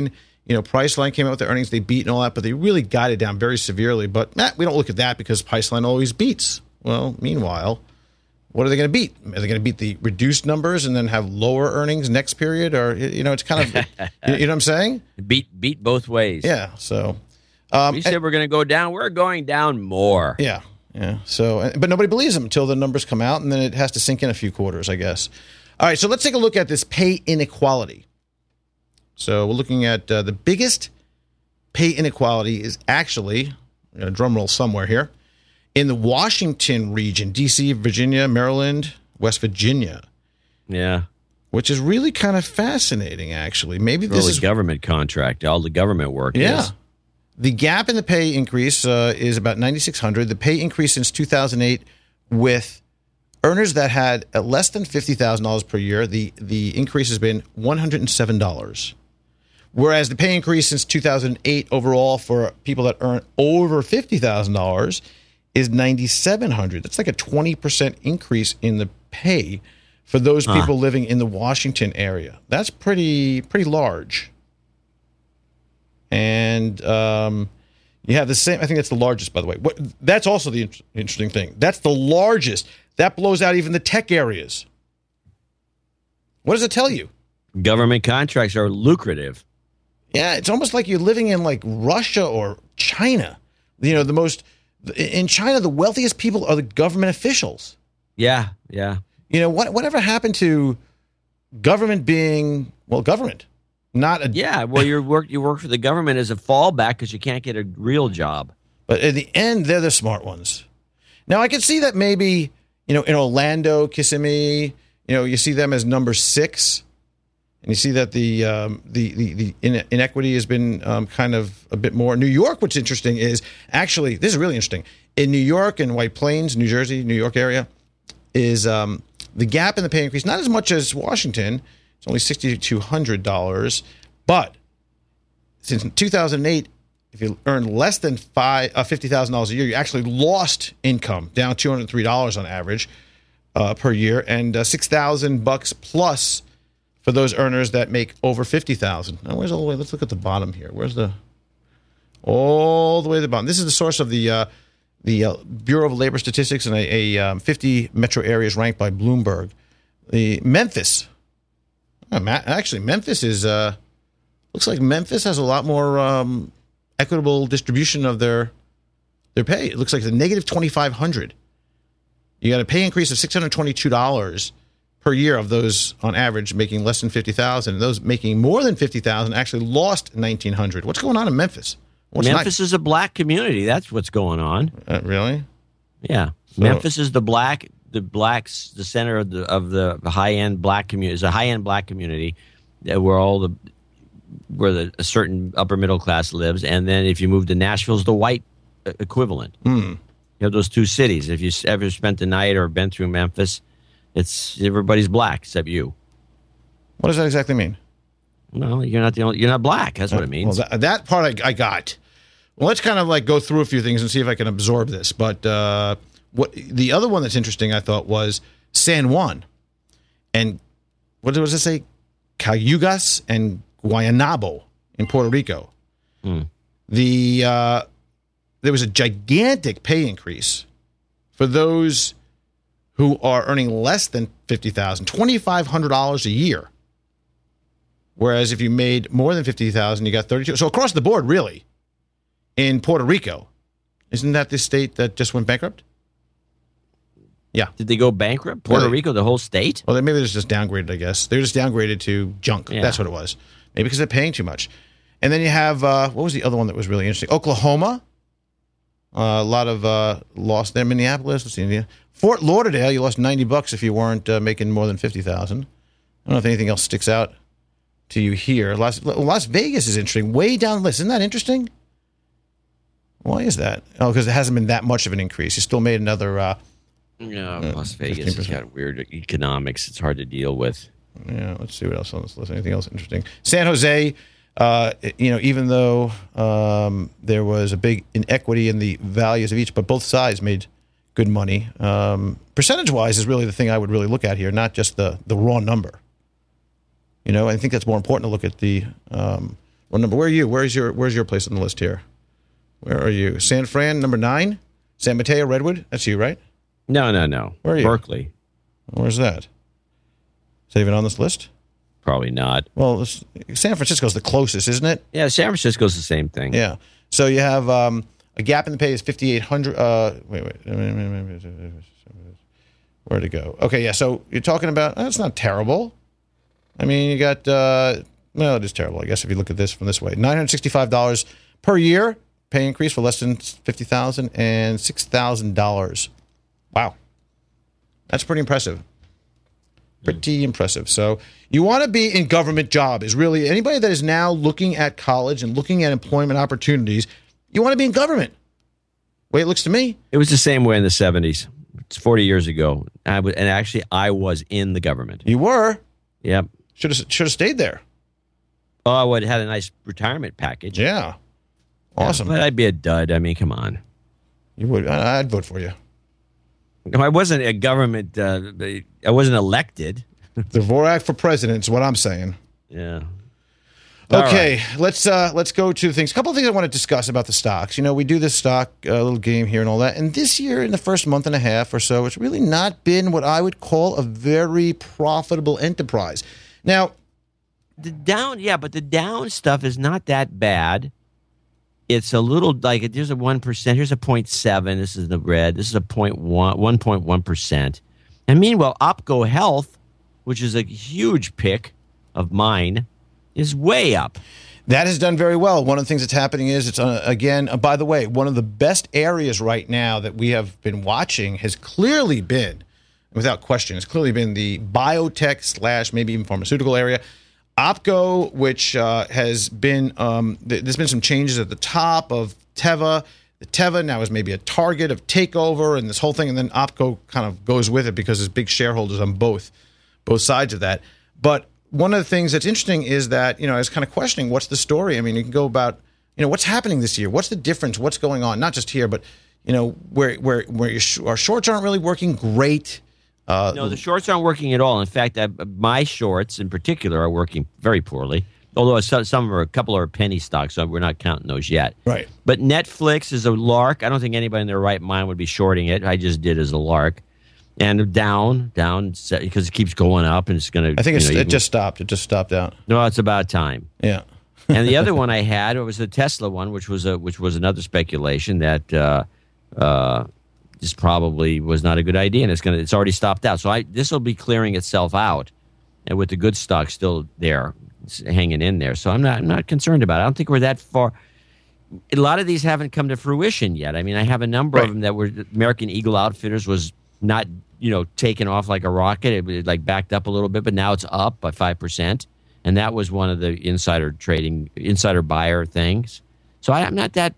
Priceline came out with their earnings. They beat and all that, but they really guided down very severely. But we don't look at that because Priceline always beats. Well, meanwhile, what are they going to beat? Are they going to beat the reduced numbers and then have lower earnings next period? Or, it's kind of, you know what I'm saying? Beat both ways. Yeah. So we said we're going to go down. We're going down more. Yeah. Yeah. So, but nobody believes them until the numbers come out, and then it has to sink in a few quarters, I guess. All right. So let's take a look at this pay inequality. So we're looking at the biggest pay inequality is actually, drum roll somewhere here, in the Washington region, D.C., Virginia, Maryland, West Virginia. Yeah. Which is really kind of fascinating, actually. Maybe this is government contract, all the government work. Yeah. Is. The gap in the pay increase is about $9,600. The pay increase since 2008 with earners that had less than $50,000 per year, the increase has been $107. Whereas the pay increase since 2008 overall for people that earn over $50,000 is $9,700. That's like a 20% increase in the pay for those people living in the Washington area. That's pretty large. And you have the same. I think that's the largest, by the way. That's also the interesting thing. That's the largest. That blows out even the tech areas. What does it tell you? Government contracts are lucrative. Yeah, it's almost like you're living in like Russia or China. In China, the wealthiest people are the government officials. Yeah. Whatever happened to government being, government? Not a... Yeah, well, you work for the government as a fallback because you can't get a real job. But in the end, they're the smart ones. Now, I could see that maybe, in Orlando, Kissimmee, you see them as number 6. And you see that the inequity has been kind of a bit more. New York, what's interesting is actually, this is really interesting. In New York and White Plains, New Jersey, New York area, is the gap in the pay increase, not as much as Washington. It's only $6,200. But since 2008, if you earn less than $50,000 a year, you actually lost income, down $203 on average per year, and $6,000 plus for those earners that make over $50,000. Now, where's all the way? Let's look at the bottom here. Where's all the way to the bottom? This is the source of the Bureau of Labor Statistics and a 50 metro areas ranked by Bloomberg. Memphis. Actually, Memphis is looks like Memphis has a lot more equitable distribution of their pay. It looks like it's a negative $2,500. You got a pay increase of $622 per year of those on average making less than $50,000. And those making more than $50,000 actually lost $1,900. What's going on in Memphis? Memphis is a black community. That's what's going on. Really? Yeah. So, Memphis is the center of the high end black community. It's a high end black community where a certain upper middle class lives. And then if you move to Nashville, it's the white equivalent. You have those two cities. If you ever spent the night or been through Memphis, everybody's black except you. What does that exactly mean? Well, you're not black. That's what it means. Well, that part I got. Well, let's kind of like go through a few things and see if I can absorb this. But what the other one that's interesting, I thought, was San Juan, and what does it say? Cayugas and Guaynabo in Puerto Rico. There was a gigantic pay increase for those who are earning less than $50,000, $2,500 a year. Whereas if you made more than $50,000, you got $32,000. So across the board, really, in Puerto Rico, isn't that the state that just went bankrupt? Yeah. Did they go bankrupt? Puerto Rico, the whole state? Well, maybe they're just downgraded, I guess. They're just downgraded to junk. Yeah. That's what it was. Maybe because they're paying too much. And then you have, what was the other one that was really interesting? Oklahoma. A lot of loss there. Minneapolis. Let's see. Fort Lauderdale, you lost $90 if you weren't making more than $50,000. I don't know if anything else sticks out to you here. Las Vegas is interesting. Way down the list. Isn't that interesting? Why is that? Oh, because it hasn't been that much of an increase. You still made another... Las Vegas 15%. Has got weird economics. It's hard to deal with. Yeah, let's see what else on this list. Anything else interesting? San Jose, even though there was a big inequity in the values of each, but both sides made good money. Percentage-wise is really the thing I would really look at here, not just the raw number. I think that's more important to look at the What number? Where are you? Where's your place on the list here? Where are you? San Fran, number 9? San Mateo, Redwood? That's you, right? No. Where are you? Berkeley. Where's that? Is that even on this list? Probably not. Well, San Francisco's the closest, isn't it? Yeah, San Francisco's the same thing. Yeah. So you have a gap in the pay is 5,800. Wait. Where'd it go? Okay, yeah. So you're talking about that's not terrible. I mean, you got well, it is terrible, I guess, if you look at this from this way. $965 per year pay increase for less than $50,000 and $6,000. Wow, that's pretty impressive. Pretty impressive. So you want to be in government job is really anybody that is now looking at college and looking at employment opportunities. You want to be in government. Way it looks to me. It was the same way in the 70s. It's 40 years ago. I was in the government. You were. Yep. Should have stayed there. Oh, I would have had a nice retirement package. Yeah. Awesome. Yeah, but I'd be a dud. I mean, come on. You would. I'd vote for you. I wasn't a government. I wasn't elected. Dvorak for president is what I'm saying. Yeah. Okay, let's go to things. A couple of things I want to discuss about the stocks. You know, we do this stock little game here and all that. And this year, in the first month and a half or so, it's really not been what I would call a very profitable enterprise. Now, the down stuff is not that bad. It's a little like here's a 1%. Here's a 0.7. This is the red. This is a 1.1%. And meanwhile, OPKO Health, which is a huge pick of mine, is way up. That has done very well. One of the things that's happening is it's, again, by the way, one of the best areas right now that we have been watching has clearly been, without question, has clearly been the biotech / maybe even pharmaceutical area. OPKO, which has been, there's been some changes at the top of Teva. The Teva now is maybe a target of takeover and this whole thing, and then OPKO kind of goes with it because there's big shareholders on both sides of that. But one of the things that's interesting is that, you know, I was kind of questioning what's the story. I mean, you can go about, you know, what's happening this year? What's the difference? What's going on? Not just here, but, you know, where our shorts aren't really working great. No, the shorts aren't working at all. In fact, my shorts in particular are working very poorly. Although a couple are penny stocks, so we're not counting those yet. Right. But Netflix is a lark. I don't think anybody in their right mind would be shorting it. I just did as a lark. And down, because it keeps going up, and it's going to. I think it just stopped. It just stopped out. No, it's about time. Yeah. And the other one I had, it was the Tesla one, which was another speculation that this probably was not a good idea, and it's already stopped out. So this will be clearing itself out, and with the good stock still there, hanging in there. So I'm not concerned about it. I don't think we're that far. A lot of these haven't come to fruition yet. I mean, I have a number of them that were American Eagle Outfitters was not, you know, taken off like a rocket. It like backed up a little bit, but now it's up by 5%, and that was one of the insider buyer things. So I'm not that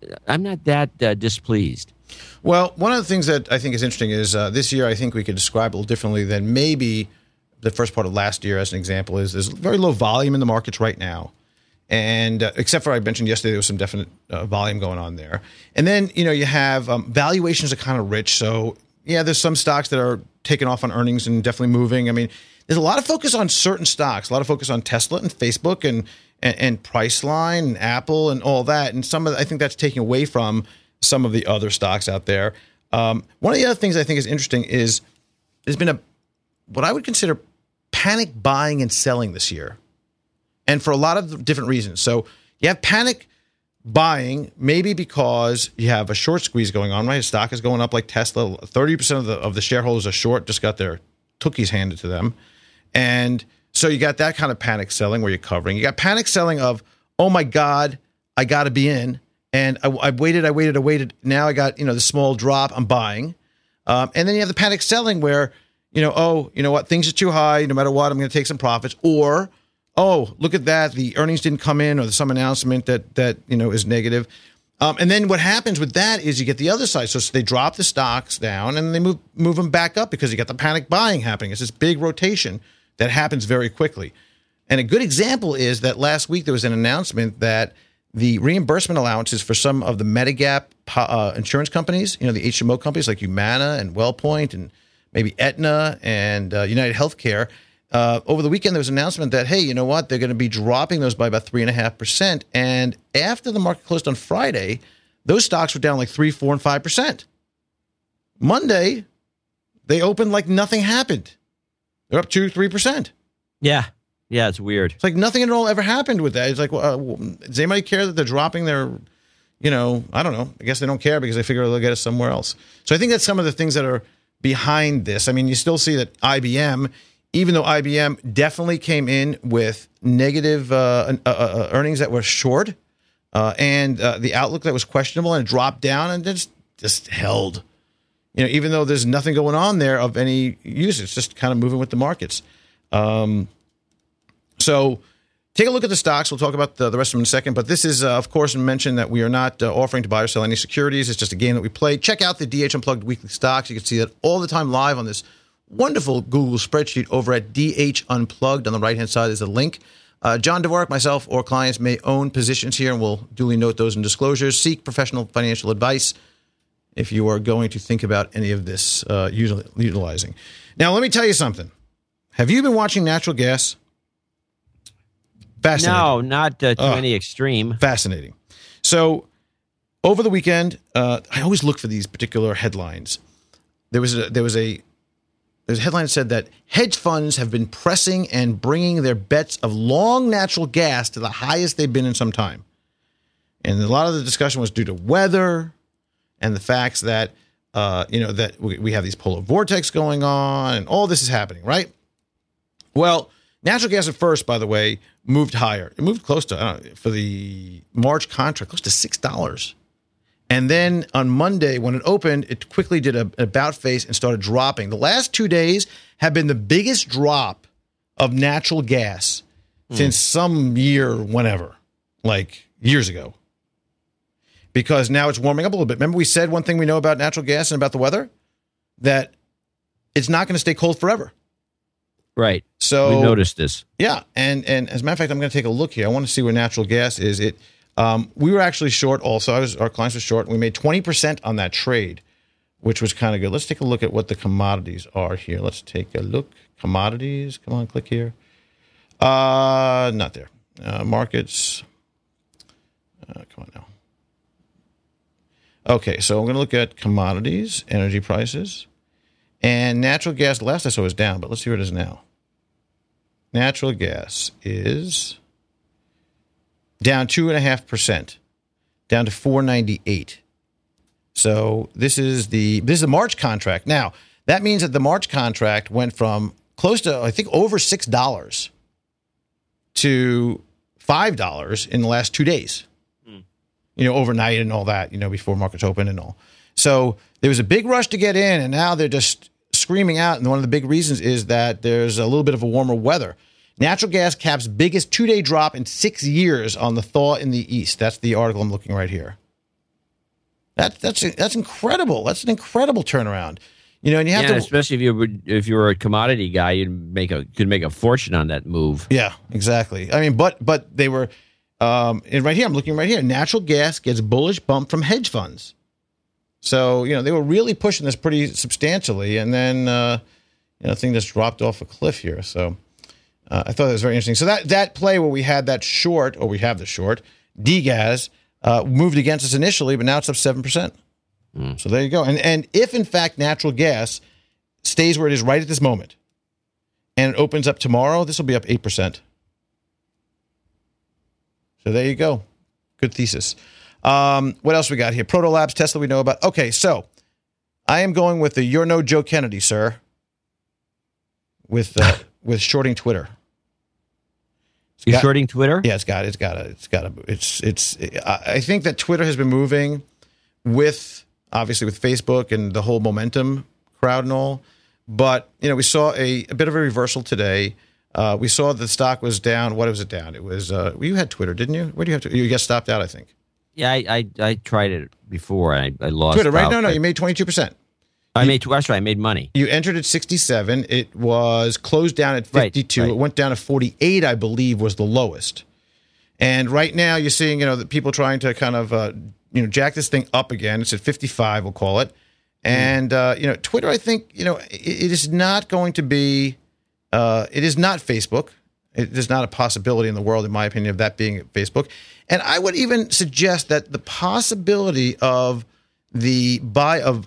displeased. Well, one of the things that I think is interesting is this year I think we could describe a little differently than maybe the first part of last year. As an example, is there's very low volume in the markets right now, and except for I mentioned yesterday there was some definite volume going on there, and then you know you have valuations are kind of rich, so. Yeah, there's some stocks that are taking off on earnings and definitely moving. I mean, there's a lot of focus on certain stocks, a lot of focus on Tesla and Facebook and Priceline and Apple and all that. And I think that's taking away from some of the other stocks out there. One of the other things I think is interesting is there's been what I would consider panic buying and selling this year. And for a lot of different reasons. So you have panic buying, maybe because you have a short squeeze going on, right? A stock is going up like Tesla. 30% of the shareholders are short, just got their cookies handed to them. And so you got that kind of panic selling where you're covering. You got panic selling of, oh my God, I got to be in. And I waited. Now I got, you know, the small drop, I'm buying. And then you have the panic selling where, you know, oh, you know what, things are too high. No matter what, I'm going to take some profits. Or, oh, look at that. The earnings didn't come in, or there's some announcement that you know is negative. And then what happens with that is you get the other side. So they drop the stocks down and they move them back up because you got the panic buying happening. It's this big rotation that happens very quickly. And a good example is that last week there was an announcement that the reimbursement allowances for some of the Medigap insurance companies, you know, the HMO companies like Humana and WellPoint and maybe Aetna and United Healthcare, over the weekend, there was an announcement that, hey, you know what? They're going to be dropping those by about 3.5%. And after the market closed on Friday, those stocks were down like 3, 4, and 5%. Monday, they opened like nothing happened. They're up 2, 3%. Yeah. Yeah, it's weird. It's like nothing at all ever happened with that. It's like, does anybody care that they're dropping their, I don't know. I guess they don't care because they figure they'll get it somewhere else. So I think that's some of the things that are behind this. I mean, you still see that IBM, even though IBM definitely came in with negative earnings that were short and the outlook that was questionable, and it dropped down and just held. Even though there's nothing going on there of any use, it's just kind of moving with the markets. So take a look at the stocks. We'll talk about the rest of them in a second. But this is, of course, mentioned that we are not offering to buy or sell any securities. It's just a game that we play. Check out the DH Unplugged weekly stocks. You can see that all the time live on this wonderful Google spreadsheet over at DH Unplugged. On the right-hand side is a link. John Dvorak, myself, or clients may own positions here, and we'll duly note those in disclosures. Seek professional financial advice if you are going to think about any of this utilizing. Now, let me tell you something. Have you been watching natural gas? Fascinating. No, not to any extreme. Fascinating. So over the weekend, I always look for these particular headlines. There was a headline that said that hedge funds have been pressing and bringing their bets of long natural gas to the highest they've been in some time. And a lot of the discussion was due to weather and the facts that, that we have these polar vortex going on and all this is happening, right? Well, natural gas at first, by the way, moved higher. It moved close to, for the March contract, close to $6. And then on Monday, when it opened, it quickly did an about face and started dropping. The last 2 days have been the biggest drop of natural gas since some year, whenever, like years ago. Because now it's warming up a little bit. Remember we said one thing we know about natural gas and about the weather? That it's not going to stay cold forever. Right. So we noticed this. Yeah. And as a matter of fact, I'm going to take a look here. I want to see where natural gas is. We were actually short also. Our clients were short. We made 20% on that trade, which was kind of good. Let's take a look at what the commodities are here. Let's take a look. Commodities. Come on, click here. Not there. Markets. Come on now. Okay, so I'm going to look at commodities, energy prices, and natural gas. The last I saw was down, but let's see where it is now. Natural gas is down 2.5%, down to $4.98. So this is the March contract. Now that means that the March contract went from close to, I think, over $6 to $5 in the last 2 days. Overnight and all that, before markets open and all. So there was a big rush to get in, and now they're just screaming out. And one of the big reasons is that there's a little bit of a warmer weather. Natural gas caps biggest 2-day drop in 6 years on the thaw in the east. That's the article I'm looking right here. That's incredible. That's an incredible turnaround. And you have to, especially if you were a commodity guy, could make a fortune on that move. Yeah, exactly. I mean, but they were. And right here, I'm looking right here. Natural gas gets bullish bump from hedge funds. So, they were really pushing this pretty substantially. And then, the thing just dropped off a cliff here. So I thought that was very interesting. So that play where we had that short, or we have the short, DGAS, moved against us initially, but now it's up 7%. So there you go. And if, in fact, natural gas stays where it is right at this moment and it opens up tomorrow, this will be up 8%. So there you go. Good thesis. What else we got here? Proto Labs, Tesla we know about. Okay, so I am going with the You're No Joe Kennedy, sir, with shorting Twitter. You're shorting Twitter? Yeah, I think that Twitter has been moving with, obviously, with Facebook and the whole momentum crowd and all. But, we saw a bit of a reversal today. We saw the stock was down. What was it down? It was, you had Twitter, didn't you? Where do you have to? You got stopped out, I think. Yeah, I tried it before. I lost Twitter, right? No, you made 22%. That's right. I made money. You entered at 67. It was closed down at 52. Right. It went down to 48, I believe, was the lowest. And right now you're seeing, the people trying to kind of, jack this thing up again. It's at 55, we'll call it. And, Twitter, I think, it is not going to be It is not Facebook. It is not a possibility in the world, in my opinion, of that being Facebook. And I would even suggest that the possibility of the buy of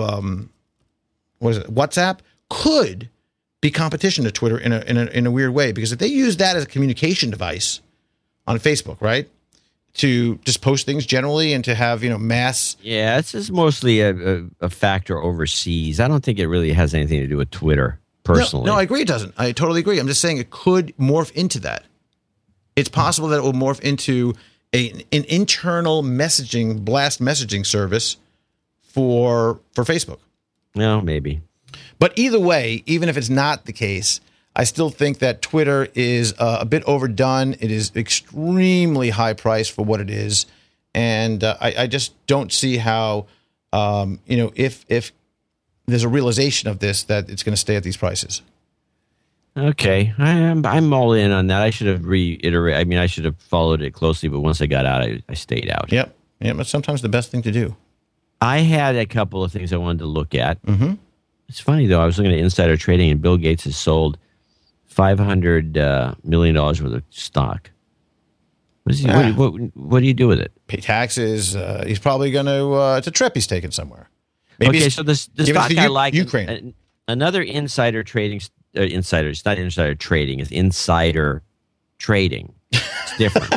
WhatsApp could be competition to Twitter in a weird way, because if they use that as a communication device on Facebook, right, to just post things generally and to have mass. Yeah, it's just mostly a factor overseas. I don't think it really has anything to do with Twitter personally. No, I agree. It doesn't. I totally agree. I'm just saying it could morph into that. It's possible that it will morph into an internal blast messaging service for Facebook. No, maybe. But either way, even if it's not the case, I still think that Twitter is a bit overdone. It is extremely high priced for what it is. And I just don't see how, if there's a realization of this, that it's going to stay at these prices. Okay, I'm all in on that. I should have reiterated. I mean, I should have followed it closely, but once I got out, I stayed out. Yep. But sometimes the best thing to do. I had a couple of things I wanted to look at. Mm-hmm. It's funny, though. I was looking at insider trading, and Bill Gates has sold $500 million worth of stock. What do you do with it? Pay taxes. He's probably going to. It's a trip he's taking somewhere. Maybe okay, so the stock I like. Ukraine. Another insider trading. It's not insider trading. It's insider trading. It's different.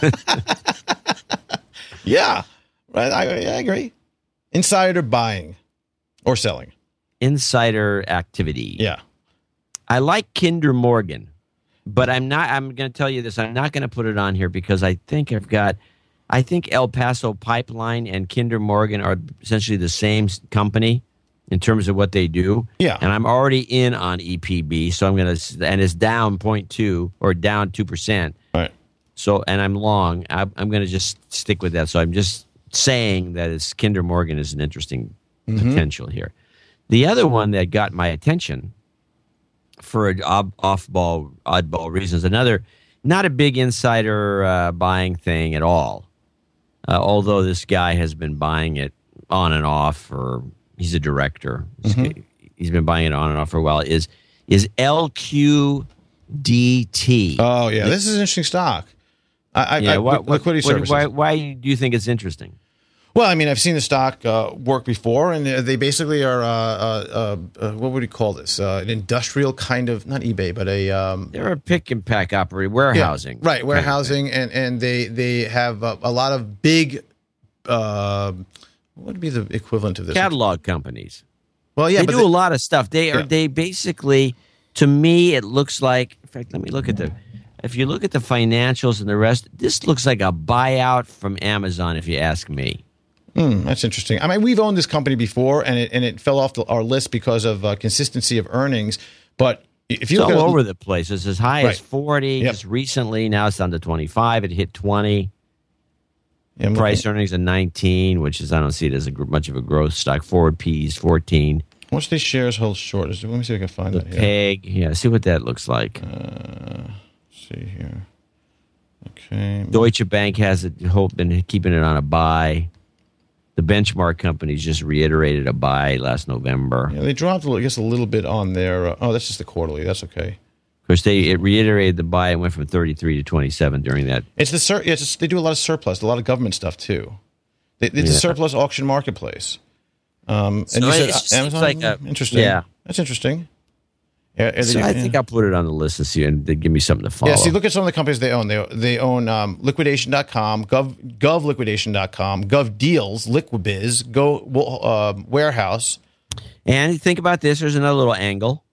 Yeah, right. I agree. Insider buying or selling. Insider activity. Yeah. I like Kinder Morgan, but I'm going to tell you this. I'm not going to put it on here because I think El Paso Pipeline and Kinder Morgan are essentially the same company in terms of what they do. Yeah. And I'm already in on EPB, so and it's down 0.2 or down 2%. Right. So, and I'm long. I'm going to just stick with that. So I'm just saying that Kinder Morgan is an interesting potential here. The other one that got my attention for oddball reasons, another, not a big insider buying thing at all. Although this guy has been buying it on and off, or he's a director. He's been buying it on and off for a while. Is LQDT. Oh, yeah. This is an interesting stock. Liquidity services. Why do you think it's interesting? Well, I mean, I've seen the stock work before, and they basically are, what would you call this? An industrial kind of, not eBay, but they're a pick and pack operator, warehousing. Yeah, right, warehousing, and they have a lot of big, what would be the equivalent of this? Catalog companies. Well, yeah, they do a lot of stuff. They basically, to me, it looks like, in fact, let me look at if you look at the financials and the rest, this looks like a buyout from Amazon, if you ask me. That's interesting. I mean, we've owned this company before, and it fell off our list because of consistency of earnings. But if you look all over the place, it's as high as 40. Yep. Just recently, now it's down to 25. It hit 20. Yeah, price earnings at 19, which is, I don't see it as much of a growth stock. Forward P is 14. What's these shares hold short? Let me see if I can find that here. PEG, yeah, see what that looks like. Let's see here. Okay. Deutsche Bank has been keeping it on a buy. The benchmark companies just reiterated a buy last November. Yeah, they dropped, I guess, a little bit on their. That's just the quarterly. That's okay. Of course, it reiterated the buy and went from 33 to 27 during that. They do a lot of surplus, a lot of government stuff too. It's a surplus auction marketplace. And so you said Amazon. Like interesting. Yeah, that's interesting. So I think I'll put it on the list and see, and they give me something to follow. Yeah, see, look at some of the companies they own. They own liquidation.com, govliquidation.com, GovDeals, Liquibiz, Go Warehouse. And think about this. There's another little angle.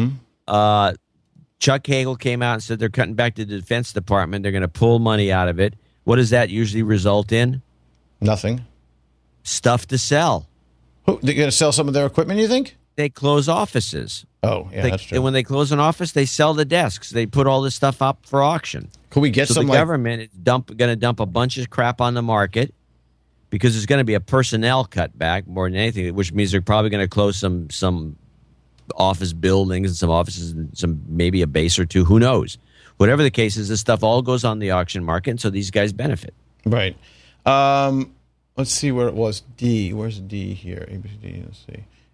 Chuck Hagel came out and said they're cutting back to the Defense Department. They're going to pull money out of it. What does that usually result in? Nothing. Stuff to sell. They're going to sell some of their equipment, you think? They close offices. Oh, yeah, that's true. And when they close an office, they sell the desks. They put all this stuff up for auction. Could we get some? The government is going to dump a bunch of crap on the market because there's going to be a personnel cutback more than anything, which means they're probably going to close some office buildings and some offices and maybe a base or two. Who knows? Whatever the case is, this stuff all goes on the auction market, and so these guys benefit. Right. Let's see where it was. D. Where's D here? ABCD. Let's see.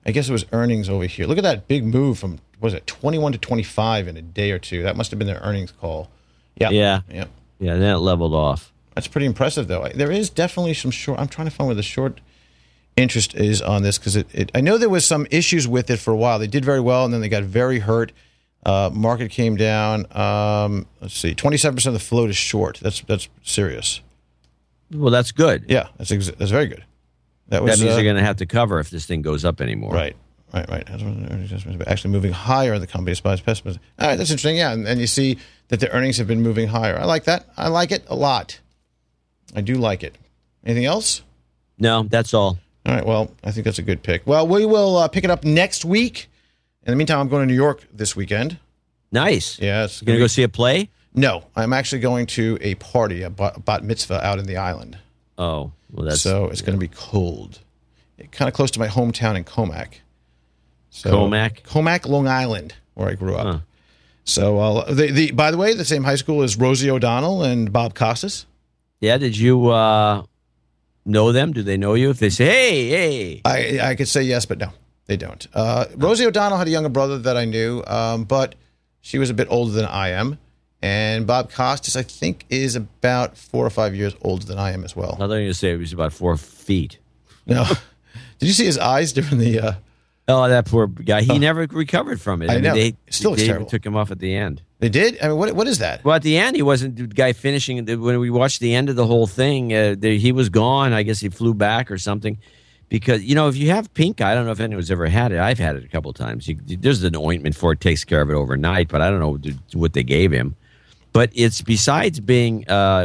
I guess it was earnings over here. Look at that big move from, what was it, 21 to 25 in a day or two. That must have been their earnings call. Yep. Yeah. Yep. Yeah, then it leveled off. That's pretty impressive, though. There is definitely some short. I'm trying to find where the short interest is on this because I know there was some issues with it for a while. They did very well, and then they got very hurt. Market came down. Let's see, 27% of the float is short. That's serious. Well, that's good. Yeah, that's very good. That means they're going to have to cover if this thing goes up anymore. Right. Actually moving higher in the company despite pessimism. All right, that's interesting. Yeah, and you see that the earnings have been moving higher. I like that. I like it a lot. I do like it. Anything else? No, that's all. All right, well, I think that's a good pick. Well, we will pick it up next week. In the meantime, I'm going to New York this weekend. Nice. Yeah. You going to go see a play? No, I'm actually going to a party, a bat mitzvah out in the island. Oh, well, that's... So it's going to be cold. Kind of close to my hometown in Comac. So, Comac, Long Island, where I grew up. Huh. So, by the way, the same high school as Rosie O'Donnell and Bob Costas. Yeah, did you know them? Do they know you? If they say, hey. I could say yes, but no, they don't. Rosie O'Donnell had a younger brother that I knew, but she was a bit older than I am. And Bob Costas, I think, is about 4 or 5 years older than I am as well. I thought you were going to say he was about 4 feet. No. Did you see his eyes during the... Oh, that poor guy. He never recovered from it. I know. They still even took him off at the end. They did? I mean, what is that? Well, at the end, he wasn't the guy finishing. When we watched the end of the whole thing, he was gone. I guess he flew back or something. Because, if you have pink eye, I don't know if anyone's ever had it. I've had it a couple of times. There's an ointment for it, takes care of it overnight, but I don't know what they gave him. But it's besides being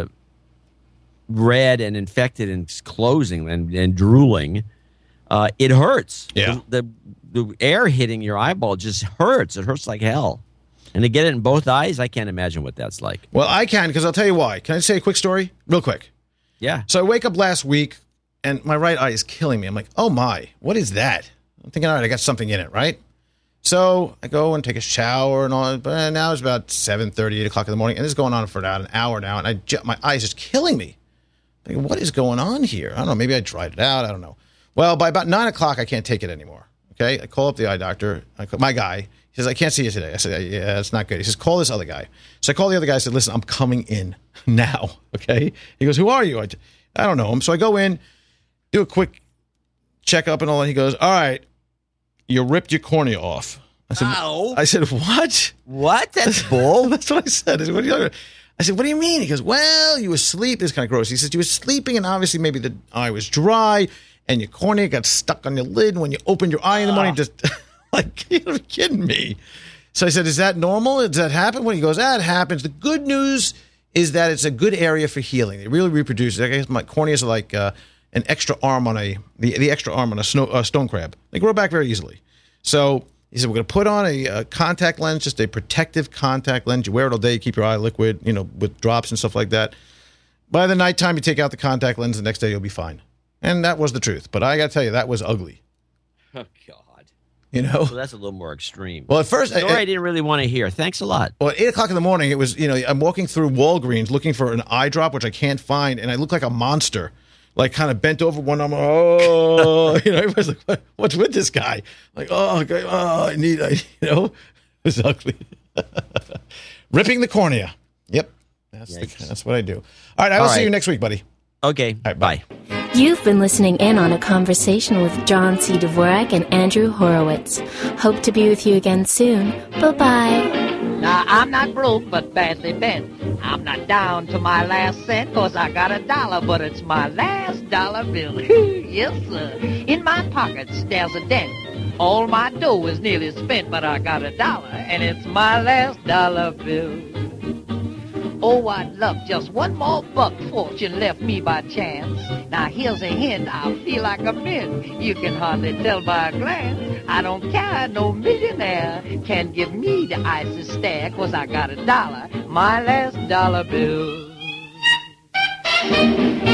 red and infected and closing and drooling, it hurts. Yeah. The air hitting your eyeball just hurts. It hurts like hell. And to get it in both eyes, I can't imagine what that's like. Well, I can, because I'll tell you why. Can I say a quick story? Real quick. Yeah. So I wake up last week, and my right eye is killing me. I'm like, oh my, what is that? I'm thinking, all right, I got something in it, right? So I go and take a shower and all, but now it's about 7:30, 8 o'clock in the morning, and this is going on for about an hour now, and my eye is just killing me. I'm thinking, what is going on here? I don't know, maybe I dried it out, I don't know. Well, by about 9 o'clock, I can't take it anymore, okay? I call up the eye doctor, my guy. He says, I can't see you today. I said, yeah, that's not good. He says, call this other guy. So I call the other guy, I said, listen, I'm coming in now, okay? He goes, who are you? I don't know him. So I go in, do a quick checkup and all, and he goes, all right, you ripped your cornea off. I said, what? What? That's bull. That's what I said. I said, what do you mean? He goes, well, you were sleeping. It's kind of gross. He says, you were sleeping, and obviously maybe the eye was dry, and your cornea got stuck on your lid. And when you opened your eye in the morning, just like, you're kidding me. So I said, is that normal? Does that happen? When he goes, it happens. The good news is that it's a good area for healing. It really reproduces. I guess my corneas are like an extra arm on the extra arm on a stone crab. They grow back very easily. So he said, we're going to put on a contact lens, just a protective contact lens. You wear it all day, you keep your eye liquid, with drops and stuff like that. By the nighttime, you take out the contact lens, the next day you'll be fine. And that was the truth. But I got to tell you, that was ugly. Oh, God. Well, that's a little more extreme. Well, at first... I didn't really want to hear. Thanks a lot. Well, at 8 o'clock in the morning, it was, I'm walking through Walgreens looking for an eye drop, which I can't find, and I look like a monster. Like, kind of bent over one arm. Everybody's like, what's with this guy? Like, it was ugly. Ripping the cornea. Yep. That's what I do. All right, I will see you next week, buddy. Okay. All right, bye. You've been listening in on a conversation with John C. Dvorak and Andrew Horowitz. Hope to be with you again soon. Bye-bye. Now, I'm not broke, but badly bent. I'm not down to my last cent, 'cause I got $1, but it's my last dollar bill. Yes, sir. In my pockets, there's a dent. All my dough is nearly spent, but I got $1, and it's my last dollar bill. Oh, I'd love just one more buck, fortune left me by chance. Now, here's a hint, I feel like a mint. You can hardly tell by a glance. I don't care, no millionaire can give me the icy stare, 'cause I got $1, my last dollar bill.